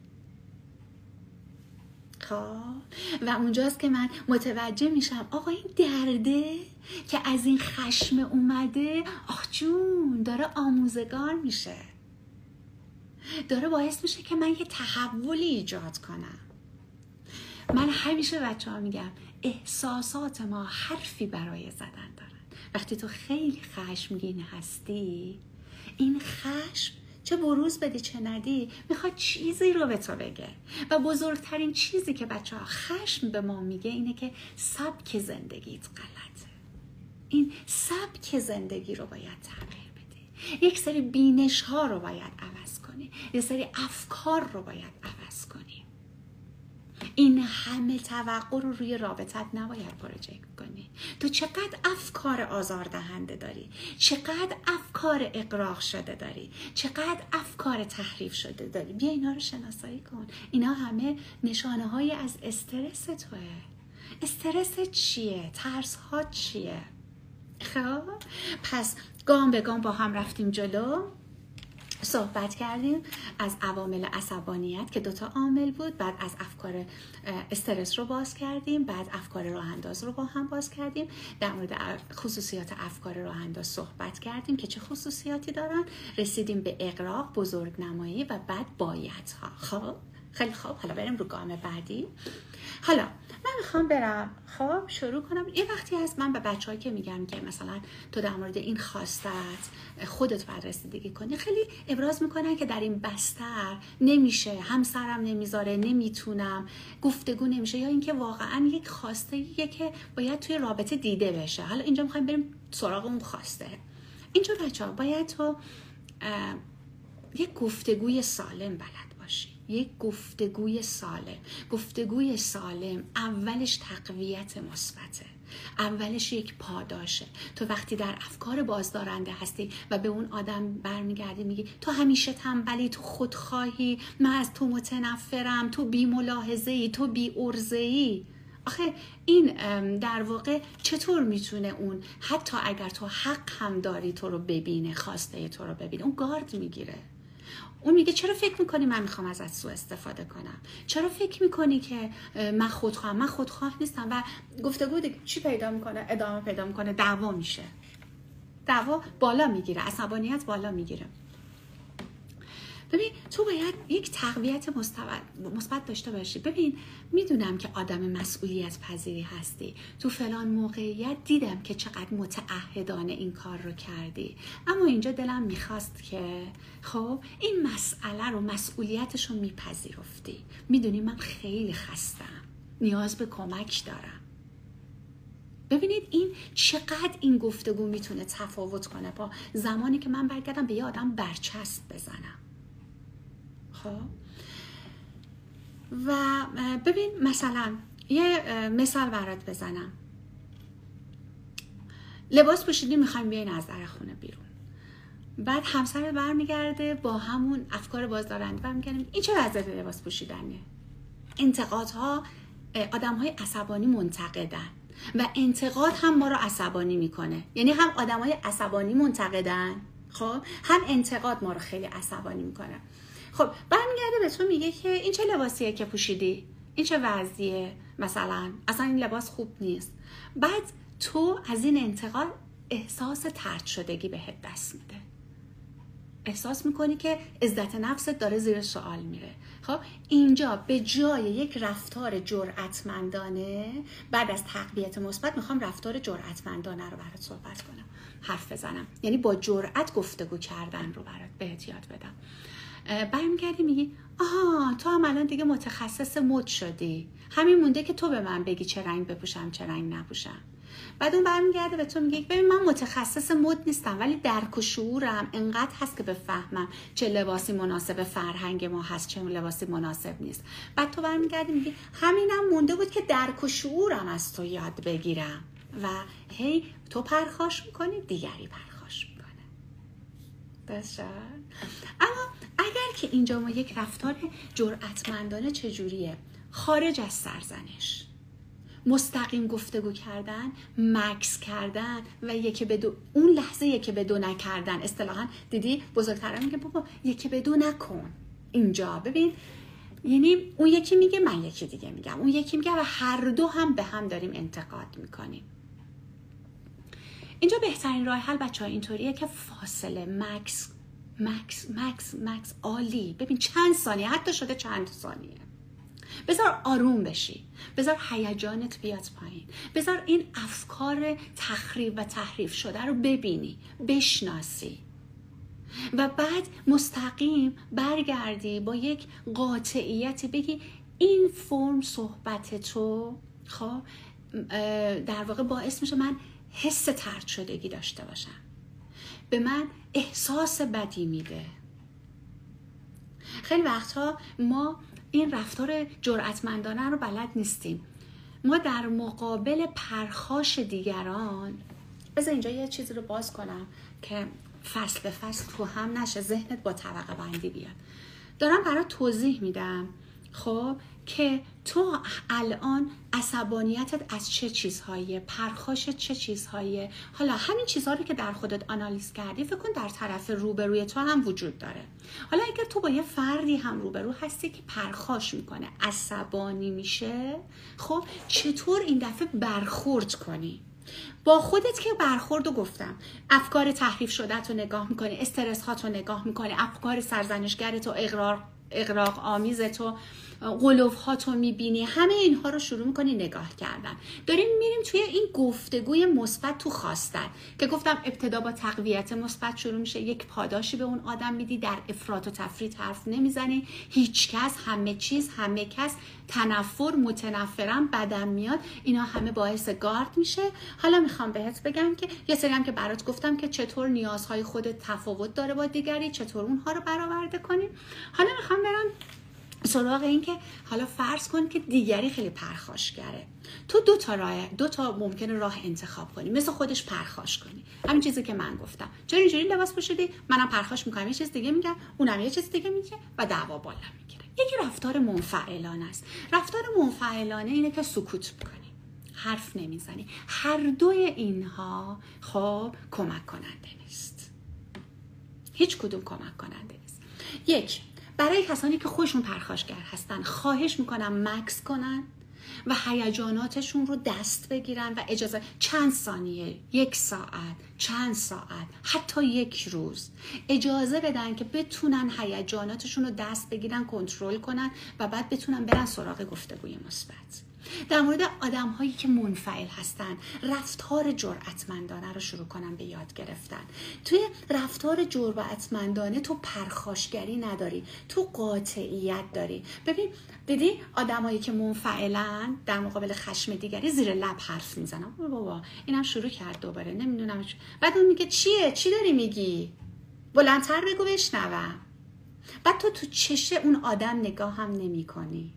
و اونجاست که من متوجه میشم آقا این درده که از این خشم اومده، آخ جون، داره آموزگار میشه، داره باعث میشه که من یه تحولی ایجاد کنم. من همیشه بچه ها میگم احساسات ما حرفی برای زدن دارن. وقتی تو خیلی خشمگین هستی، این خشم چه بروز بدی چه ندی میخواد چیزی رو به تو بگه. و بزرگترین چیزی که بچه ها خشم به ما میگه اینه که سبک زندگیت غلطه. این سبک زندگی رو باید تغییر بدی، یک سری بینش ها رو باید عوض کنی، یک سری افکار رو باید عوض کنی. این همه توقع رو روی رابطت نباید پروژکت کنی. تو چقدر افکار آزاردهنده داری، چقدر افکار اغراق شده داری، چقدر افکار تحریف شده داری. بیا اینا رو شناسایی کن. اینا همه نشانه های از استرس توه. استرس چیه؟ ترس ها چیه؟ خب پس گام به گام با هم رفتیم جلو، صحبت کردیم از عوامل عصبانیت که 2 عامل بود، بعد از افکار استرس رو باز کردیم، بعد افکار راه انداز رو با هم باز کردیم، در مورد خصوصیات افکار راه انداز صحبت کردیم که چه خصوصیاتی دارن، رسیدیم به اغراق، بزرگنمایی و بعد بایدها. خب خیلی خوب، حالا بریم رو گام بعدی. حالا من میخوام برم شروع کنم. یه وقتی هست من به بچه‌ها که میگم که مثلا تو در مورد این خواستت خودت باید رسیدگی کنی، خیلی ابراز میکنن که در این بستر نمیشه، همسرم نمیذاره، نمیتونم، گفتگو نمیشه، یا اینکه واقعا یک خواسته‌ایه که باید توی رابطه دیده بشه. حالا اینجا میخوایم بریم سراغ اون خواسته. اینجا بچه‌ها باید تو یک گفتگوی سالم بلد باشی. یک گفتگوی سالم اولش تقویت مثبته، اولش یک پاداشه. تو وقتی در افکار بازدارنده هستی و به اون آدم برمیگردی میگی تو همیشه تنبلی، تو خودخواهی، من از تو متنفرم، تو بی ملاحظه‌ای، تو بی عرضه‌ای، آخه این در واقع چطور میتونه اون حتی اگر تو حق هم داری تو رو ببینه، خواسته تو رو ببینه، اون گارد میگیره. اون میگه چرا فکر میکنی من میخوام ازت سوء استفاده کنم؟ چرا فکر میکنی که من خودخواه نیستم؟ و گفتگو دیگه چی پیدا میکنه؟ ادامه پیدا میکنه، دعوا میشه، دعوا بالا میگیره، عصبانیت بالا میگیره. ببین تو باید یک تقویت مثبت داشته باشی. ببین میدونم که آدم مسئولیت پذیری هستی، تو فلان موقعیت دیدم که چقدر متعهدانه این کار رو کردی، اما اینجا دلم میخواست که خب این مسئله رو، مسئولیتش رو میپذیرفتی. میدونی من خیلی خستم، نیاز به کمک دارم. ببینید این چقدر این گفتگو میتونه تفاوت کنه با زمانی که من برگردم به یه آدم برچسب بزنم. خب و ببین مثلا یه مثال برات بزنم، لباس پوشیدی میخوایم بیاین از در خونه بیرون، بعد همسرت برمیگرده با همون افکار بازدارنده برمیگردیم این چه وضعیت لباس پوشیدنه؟ انتقادها، آدم‌های عصبانی منتقدن، و انتقاد هم ما رو عصبانی میکنه. یعنی هم آدمای عصبانی منتقدن، خب هم انتقاد ما رو خیلی عصبانی میکنه. خب برمیگرده به تو میگه که این چه لباسیه که پوشیدی، این چه وضعیه، مثلا اصلا این لباس خوب نیست. بعد تو از این انتقاد احساس طرد شدگی بهت دست میده، احساس میکنی که عزت نفست داره زیر سوال میره. خب اینجا به جای یک رفتار جرأتمندانه، بعد از تقویت مثبت میخوام رفتار جرأتمندانه رو برات صحبت کنم، حرف بزنم، یعنی با جرأت گفتگو کردن رو برات بهت یاد بدم. برمیگردی میگی آها تو هم الان دیگه متخصص مد شدی، همین مونده که تو به من بگی چه رنگ بپوشم چه رنگ نپوشم. بعد اون برمیگرده به تو میگه ببین من متخصص مد نیستم، ولی درک و شعورم انقدر هست که بفهمم چه لباسی مناسب فرهنگ ما هست، چه لباسی مناسب نیست. بعد تو برمیگردی میگی همینم مونده بود که درک و شعورم از تو یاد بگیرم، و هی تو پرخاش میکنی دیگری پرخاش میکنه. درست؟ اما اگر که اینجا ما یک رفتار جرأتمندانه چجوریه؟ خارج از سرزنش، مستقیم گفتگو کردن، مکس کردن و یکی به دو، اون لحظه یکی به دو نکردن. اصطلاحاً دیدی بزرگتران میگه بابا یکی به دو نکن. اینجا ببین، یعنی اون یکی میگه من یکی دیگه میگم، اون یکی میگه و هر دو هم به هم داریم انتقاد میکنیم. اینجا بهترین راه حل بچه‌ها اینطوریه که فاصله، مکس عالی. ببین چند ثانیه، حتی شده چند ثانیه، بذار آروم بشی، بذار هیجانت بیاد پایین، بذار این افکار تخریب و تحریف شده رو ببینی، بشناسی و بعد مستقیم برگردی با یک قاطعیتی بگی این فرم صحبت تو خب در واقع باعث میشه من حس طرد شدگی داشته باشم، به من احساس بدی میده. خیلی وقتها ما این رفتار جرأتمندانه رو بلد نیستیم. ما در مقابل پرخاش دیگران، بذار اینجا یه چیزی رو باز کنم که فصل به فصل تو هم نشه، ذهنت با طبقه بندی بیاد. دارم برات توضیح میدم خب که تو الان عصبانیتت از چه چیزهاییه، پرخاشت چه چیزهاییه. حالا همین چیزها رو که در خودت آنالیز کردی فکر کن در طرف روبروی تو هم وجود داره. حالا اگر تو با یه فردی هم روبرو هستی که پرخاش میکنه، عصبانی میشه، خب چطور این دفعه برخورد کنی؟ با خودت که برخورد رو گفتم، افکار تحریف شده تو نگاه میکنی، استرس ها تو نگاه میکنی، افکار سرزنشگر تو، اغراق آمیز تو، قلوف ها تو میبینی، همه اینها رو شروع میکنی نگاه کردن. داریم میریم توی این گفتگوی مثبت تو خواستن که گفتم ابتدا با تقویت مثبت شروع میشه، یک پاداشی به اون آدم میدی، در افراط و تفریط حرف نمیزنی، هیچ کس، همه چیز، همه کس، تنفر، متنفرم، بدم میاد، اینا همه باعث گارد میشه. حالا میخوام بهت بگم که یه سری هم که برات گفتم که چطور نیازهای خودت تفاوت داره با دیگری، چطور اونها رو برآورده کنیم. حالا میخوام برم سراغ این که حالا فرض کن که دیگری خیلی پرخاشگره، تو دو تا ممکنه راه انتخاب کنی، مثل خودش پرخاش کنی، همین چیزی که من گفتم، چرا اینجوری لباس پوشیدی، منم پرخاش میکنم، یه چیز دیگه میگم، اونم یه چیز دیگه میگه و دعوا بالا میگیره. یکی رفتار منفعلانه است. رفتار منفعلانه اینه که سکوت میکنی، حرف نمیزنی. هر دوی اینها خب کمک کننده نیست، هیچ کدوم کمک کننده نیست. یک، برای کسانی که خودشون پرخاشگر هستن خواهش میکنم مکس کنن و هیجاناتشون رو دست بگیرن و اجازه چند ثانیه، 1 ساعت، چند ساعت، حتی 1 روز اجازه بدن که بتونن هیجاناتشون رو دست بگیرن، کنترل کنن و بعد بتونن برن سراغ گفتگوی مثبت. در مورد آدم هایی که منفعل هستن، رفتار جرأتمندانه رو شروع کنن به یاد گرفتن. توی رفتار جرأتمندانه تو پرخاشگری نداری، تو قاطعیت داری. ببین دیدی آدمایی که منفعلن در مقابل خشم دیگری زیر لب حرف میزنن، بابا اینم شروع کرد دوباره، نمیدونم. بعد اون میگه چی داری میگی؟ بلندتر بگو بشنوم. بعد تو چش اون آدم نگاه هم نمی کنی.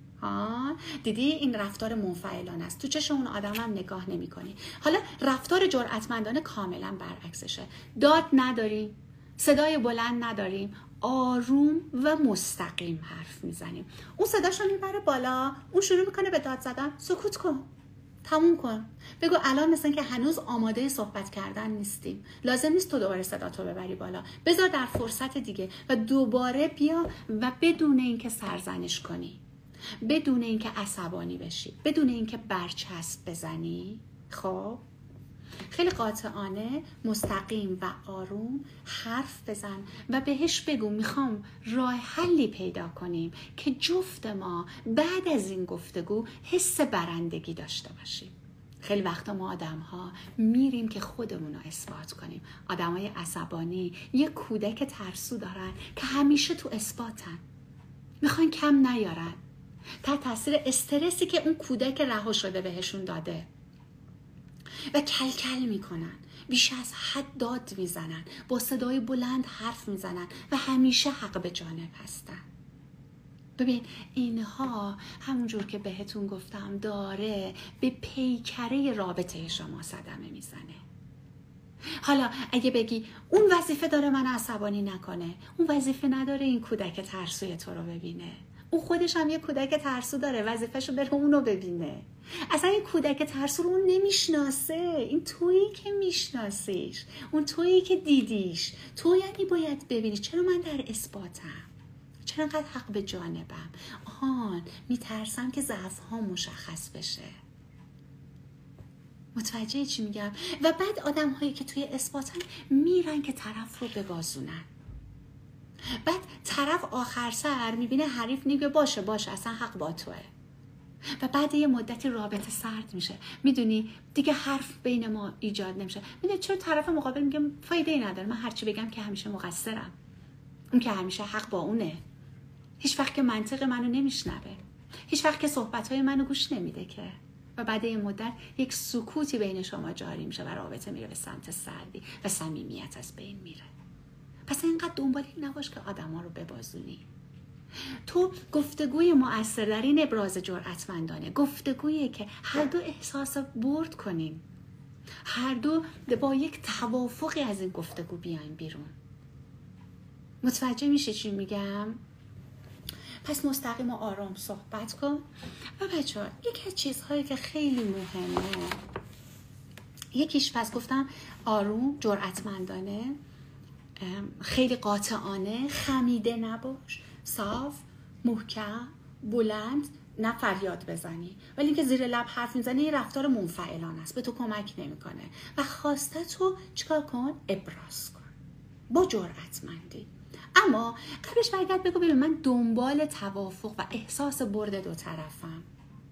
دیدی این رفتار منفعلانه است، تو چش اون آدم هم نگاه نمی کنی. حالا رفتار جرأتمندانه کاملا برعکسشه. داد نداریم، صدای بلند نداریم، آروم و مستقیم حرف میزنیم. اون صداشو میبره بالا، اون شروع میکنه به داد زدن، سکوت کن، تموم کن. بگو الان مثلا که هنوز آماده صحبت کردن نیستیم، لازم نیست تو دوباره صداتو ببری بالا، بذار در فرصت دیگه و دوباره بیا و بدون اینکه سرزنش کنی، بدون اینکه عصبانی بشی، بدون اینکه برچسب بزنی، خب خیلی قاطعانه، مستقیم و آروم حرف بزن و بهش بگو میخوام راه حلی پیدا کنیم که جفت ما بعد از این گفتگو حس برندگی داشته باشیم. خیلی وقتا ما آدم ها میریم که خودمون رو اثبات کنیم. آدم های عصبانی یه کودک ترسو دارن که همیشه تو اثباتن، میخوان کم نیارن تحت تاثیر استرسی که اون کودک رها شده بهشون داده و کل کل میکنن، بیش از حد داد میزنن، با صدای بلند حرف میزنن و همیشه حق به جانب هستن. ببین اینها همونجور که بهتون گفتم داره به پیکره رابطه شما صدمه میزنه. حالا اگه بگی اون وظیفه داره من عصبانی نکنه، اون وظیفه نداره این کودک ترسوی تو رو ببینه. اون خودش هم یه کودک ترسو داره، وظیفه‌شو بره اونو ببینه. اصلا این کودک ترسو رو اون نمیشناسه، این تویی که میشناسیش، اون تویی که دیدیش. تو یعنی باید ببینی چرا من در اثباتم، چرا انقدر حق به جانبم. آهان میترسم که ضعف ها مشخص بشه. متوجه چی میگم؟ و بعد آدم هایی که توی اثباتن میرن که طرف رو ببازونن. بعد طرف آخر سر میبینه حریف میگه باشه اصلا حق با توه و بعد یه مدتی رابطه سرد میشه. میدونی دیگه حرف بین ما ایجاد نمیشه. میدونی چرا طرف مقابل میگه فایده ای نداره، من هرچی بگم که همیشه مقصرم، اون که همیشه حق با اونه، هیچ وقت که منطق منو نمیشنوه، هیچ وقت که صحبتهای منو گوش نمیده که. و بعد یه مدت یک سکوتی بین شما جاری میشه و رابطه میره به سمت سردی و صمیمیت از بین میره. پس اینقدر دنبال این نباش که آدما رو ببازونی. تو گفتگوی مؤثر در این ابراز جرأتمندانه، گفتگویی که هر دو احساس برد کنیم، هر دو با یک توافقی از این گفتگو بیایم بیرون. متوجه میشه چی میگم؟ پس مستقیم و آرام صحبت کن. و بچه‌ها یکی از چیزهایی که خیلی مهمه، یکیش پس گفتم آروم، جرأتمندانه، خیلی قاطعانه، خمیده نباش، صاف، محکم، بلند، نه فریاد بزنی ولی اینکه زیر لب حرف میزنی یه رفتار منفعلانه است، به تو کمک نمیکنه. و خواسته تو چیکار کن؟ ابراز کن با جرأتمندی. اما قبلش برگرد بگو ببین من دنبال توافق و احساس برد دو طرفم.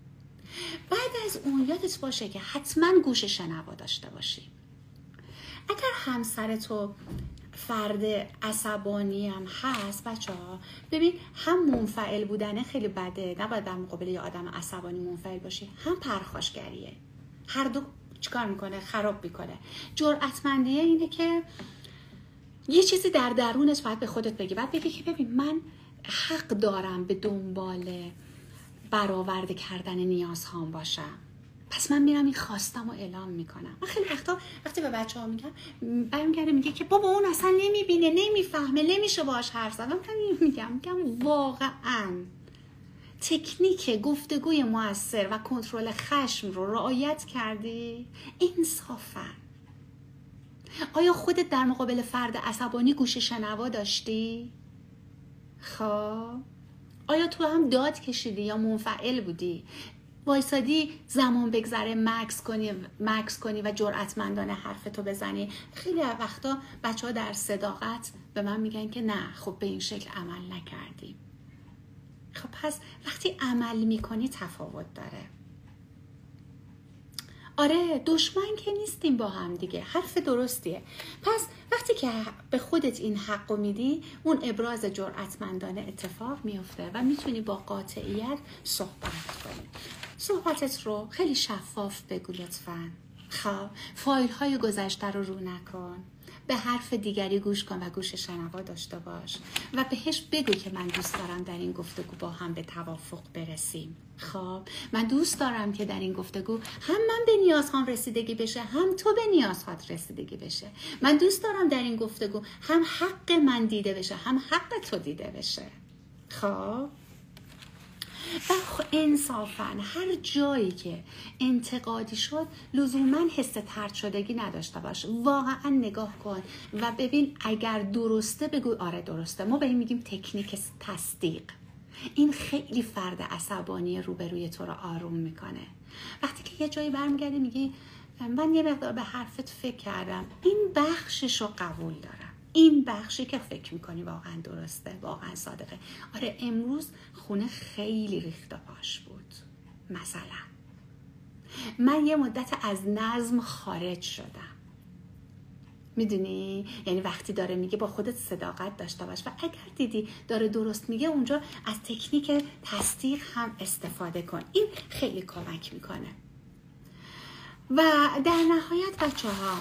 بعد از اون یادت باشه که حتما گوش شنوا داشته باشی. اگر همسر تو فرد عصبانی هم هست بچه‌ها، ببین هم منفعل بودنه خیلی بده، نباید در مقابل یه آدم عصبانی منفعل باشی، هم پرخاشگریه، هر دو چیکار میکنه؟ خراب میکنه. جرأتمندیه اینه که یه چیزی در درونت باید به خودت بگی، باید بگی که ببین من حق دارم به دنبال برآورده کردن نیازهام باشم، پس من میرم این خواستم رو اعلام میکنم. من خیلی وقتا وقتی به بچه ها میگم برمیگرده میگه که بابا اون اصلا نمیبینه، نمیفهمه، نمیشه باهاش حرف زد. من میگم واقعا تکنیک گفتگوی مؤثر و کنترل خشم رو رعایت کردی؟ انصافا آیا خودت در مقابل فرد عصبانی گوش شنوا داشتی؟ خب آیا تو هم داد کشیدی یا منفعل بودی؟ وایسادی زمان بگذره مکس کنی و جرأتمندانه حرفتو بزنی؟ خیلی وقتا بچه‌ها در صداقت به من میگن که نه خب به این شکل عمل نکردیم. خب پس وقتی عمل میکنی تفاوت داره. آره دشمن که نیستیم با هم دیگه، حرف درستیه. پس وقتی که به خودت این حقو میدی اون ابراز جرأتمندانه اتفاق میفته و میتونی با قاطعیت صحبت کنی. صحبتت رو خیلی شفاف بگو لطفاً. خب فایل های گذشته رو نکن، به حرف دیگری گوش کن و گوش شنوا داشته باش و بهش بگو که من دوست دارم در این گفتگو با هم به توافق برسیم. خب من دوست دارم که در این گفتگو هم من به نیازهام رسیدگی بشه، هم تو به نیازهات رسیدگی بشه. من دوست دارم در این گفتگو هم حق من دیده بشه، هم حق تو دیده بشه. خب و انصافاً هر جایی که انتقادی شد لزوماً حس طرد شدگی نداشته باش، واقعاً نگاه کن و ببین اگر درسته بگو آره درسته. ما به این میگیم تکنیک تصدیق. این خیلی فرد عصبانی روبروی تو رو آروم میکنه. وقتی که یه جایی برمیگردی میگی من یه مقدار به حرفت فکر کردم، این بخشش رو قبول دارم، این بخشی که فکر میکنی واقعا درسته، واقعا صادقه. آره امروز خونه خیلی ریخت و پاش بود، مثلا من یه مدت از نظم خارج شدم. میدونی؟ یعنی وقتی داره میگه با خودت صداقت داشته باش و اگر دیدی داره درست میگه اونجا از تکنیک تصدیق هم استفاده کن. این خیلی کمک میکنه. و در نهایت بچه‌ها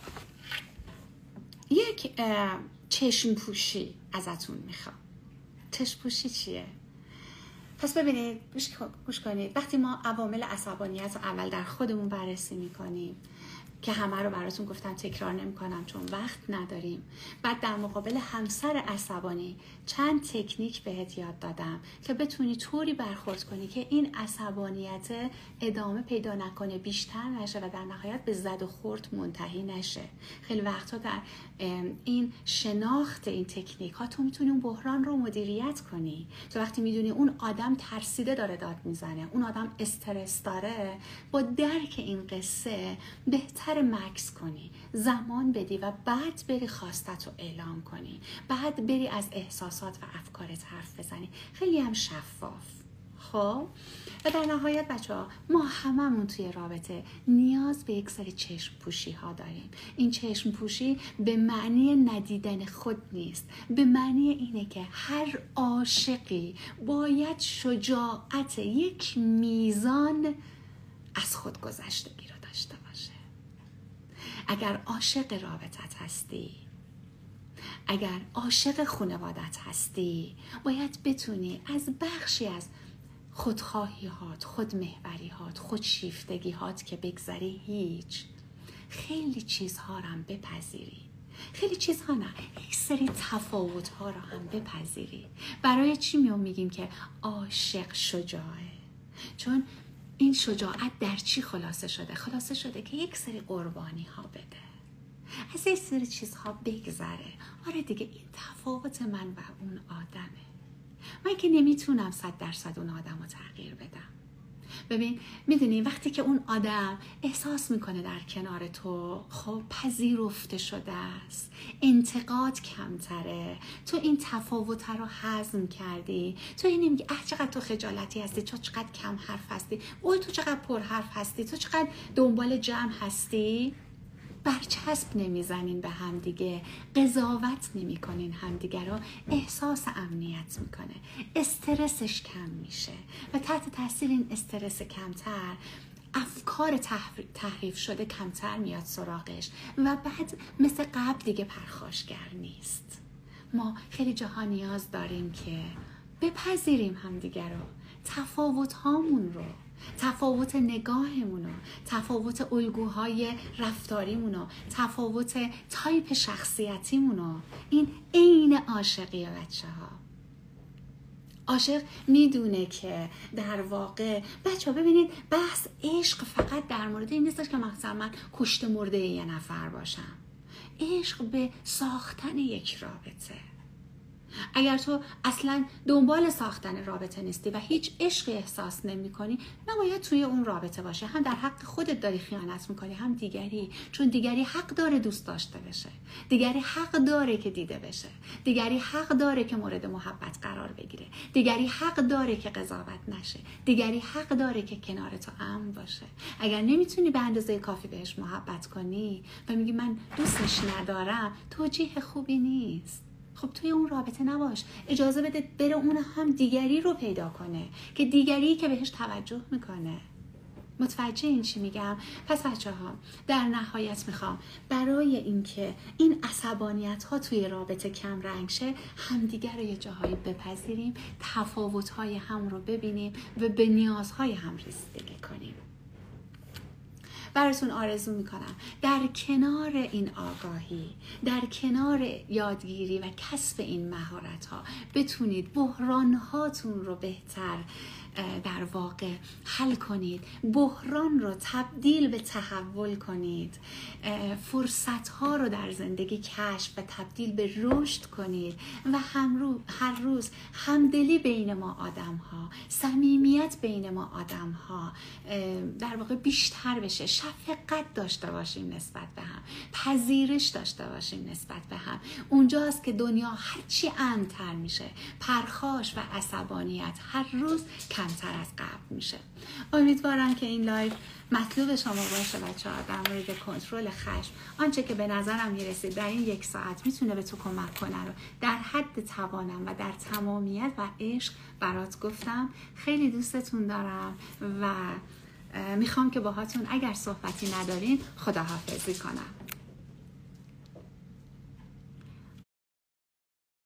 یک چشم پوشی ازتون میخوام. چشم پوشی چیه؟ پس ببینید، گوش کنید. وقتی ما عوامل عصبانیت رو اول در خودمون بررسی میکنیم که همه رو براتون گفتم، تکرار نمی کنم چون وقت نداریم. بعد در مقابل همسر عصبانی چند تکنیک بهت یاد دادم که بتونی طوری برخورد کنی که این عصبانیت ادامه پیدا نکنه، بیشتر نشه و در نهایت به زد و خورد منتهی نشه. خیلی وقتا در این شناخت این تکنیک ها تو میتونی اون بحران رو مدیریت کنی. تو وقتی میدونی اون آدم ترسیده داره داد میزنه، اون آدم استرس داره، با درک این قصه بهتر مکس کنی، زمان بدی و بعد بری خواستت رو اعلام کنی، بعد بری از احساسات و افکارت حرف بزنی، خیلی هم شفاف. خب و در نهایت بچه‌ها ما هممون توی رابطه نیاز به یک سری چشم پوشی ها داریم. این چشم پوشی به معنی ندیدن خود نیست، به معنی اینه که هر عاشقی باید شجاعت یک میزان از خود گذشتگی رو داشته باشه. اگر عاشق رابطت هستی، اگر عاشق خانوادت هستی، باید بتونی از بخشی از خودخواهی‌هات، خودمحوری‌هات، خودشیفتگی‌هات که بگذری هیچ، خیلی چیزها رو هم بپذیری. خیلی چیزها نه، یک سری تفاوت‌ها رو هم بپذیری. برای چی میگیم که عاشق شجاعه؟ چون این شجاعت در چی خلاصه شده؟ خلاصه شده که یک سری قربانی ها بده، از یک سری چیزها بگذره. آره دیگه، این تفاوت من و اون آدمه. من که نمیتونم 100% اون آدم رو تغییر بدم. ببین میدونی وقتی که اون آدم احساس میکنه در کنار تو خب پذیرفته شده است، انتقاد کمتره، تو این تفاوت رو هضم کردی، تو این نمیگی چقدر تو خجالتی هستی، تو چقدر کم حرف هستی، تو چقدر پر حرف هستی، تو چقدر دنبال جمع هستی، برچسب نمیزنین به هم دیگه، قضاوت نمی کنین هم دیگه رو، احساس امنیت میکنه، استرسش کم میشه و تحت تاثیر این استرس کمتر افکار تحریف شده کمتر میاد سراغش و بعد مثل قبل دیگه پرخاشگر نیست. ما خیلی جاها نیاز داریم که بپذیریم هم دیگه رو، تفاوت هامون رو، تفاوت نگاهمونو، تفاوت الگوهای رفتاریمونو، تفاوت تایپ شخصیتیمونو. این عین عاشقیه بچه‌ها. عاشق میدونه که در واقع بچه‌ها ببینید بحث عشق فقط در مورد این نیستش که مثلا من کشته مرده یه نفر باشم. عشق به ساختن یک رابطه. اگر تو اصلا دنبال ساختن رابطه نیستی و هیچ عشقی احساس نمی کنی، نباید توی اون رابطه باشه. هم در حق خودت داری خیانت میکنی، هم دیگری، چون دیگری حق داره دوست داشته بشه، دیگری حق داره که دیده بشه، دیگری حق داره که مورد محبت قرار بگیره، دیگری حق داره که قضاوت نشه، دیگری حق داره که کنار تو امن باشه. اگر نمیتونی به اندازه کافی بهش محبت کنی و میگی من دوستش ندارم، توجیه خوبی نیست. خب توی اون رابطه نباش، اجازه بده بره اون هم دیگری رو پیدا کنه که دیگری که بهش توجه میکنه. متوجه این چی میگم؟ پس بچه‌ها در نهایت میخوام برای اینکه این عصبانیت ها توی رابطه کم رنگ شه، همدیگر رو یه جاهایی بپذیریم، تفاوت های هم رو ببینیم و به نیازهای هم رسیدگی کنیم. براتون آرزو میکنم در کنار این آگاهی، در کنار یادگیری و کسب این مهارت ها بتونید بحران هاتون رو بهتر در واقع حل کنید، بحران رو تبدیل به تحول کنید، فرصت ها رو در زندگی کشف و تبدیل به رشد کنید و هر روز همدلی بین ما آدم ها، صمیمیت بین ما آدم ها در واقع بیشتر بشه، شفقت داشته باشیم نسبت به هم، پذیرش داشته باشیم نسبت به هم. اونجاست که دنیا هرچی امن‌تر میشه، پرخاش و عصبانیت هر روز کمتر از قبل میشه. امیدوارم که این لایو مطلوب شما باشه بچه‌ها در مورد کنترل خشم. آنچه که به نظرم میرسید در این 1 ساعت میتونه به تو کمک کنه رو در حد توانم و در تمامیت و عشق برات گفتم. خیلی دوستتون دارم و میخوام که باهاتون اگر صحبتی ندارین خداحافظی کنم.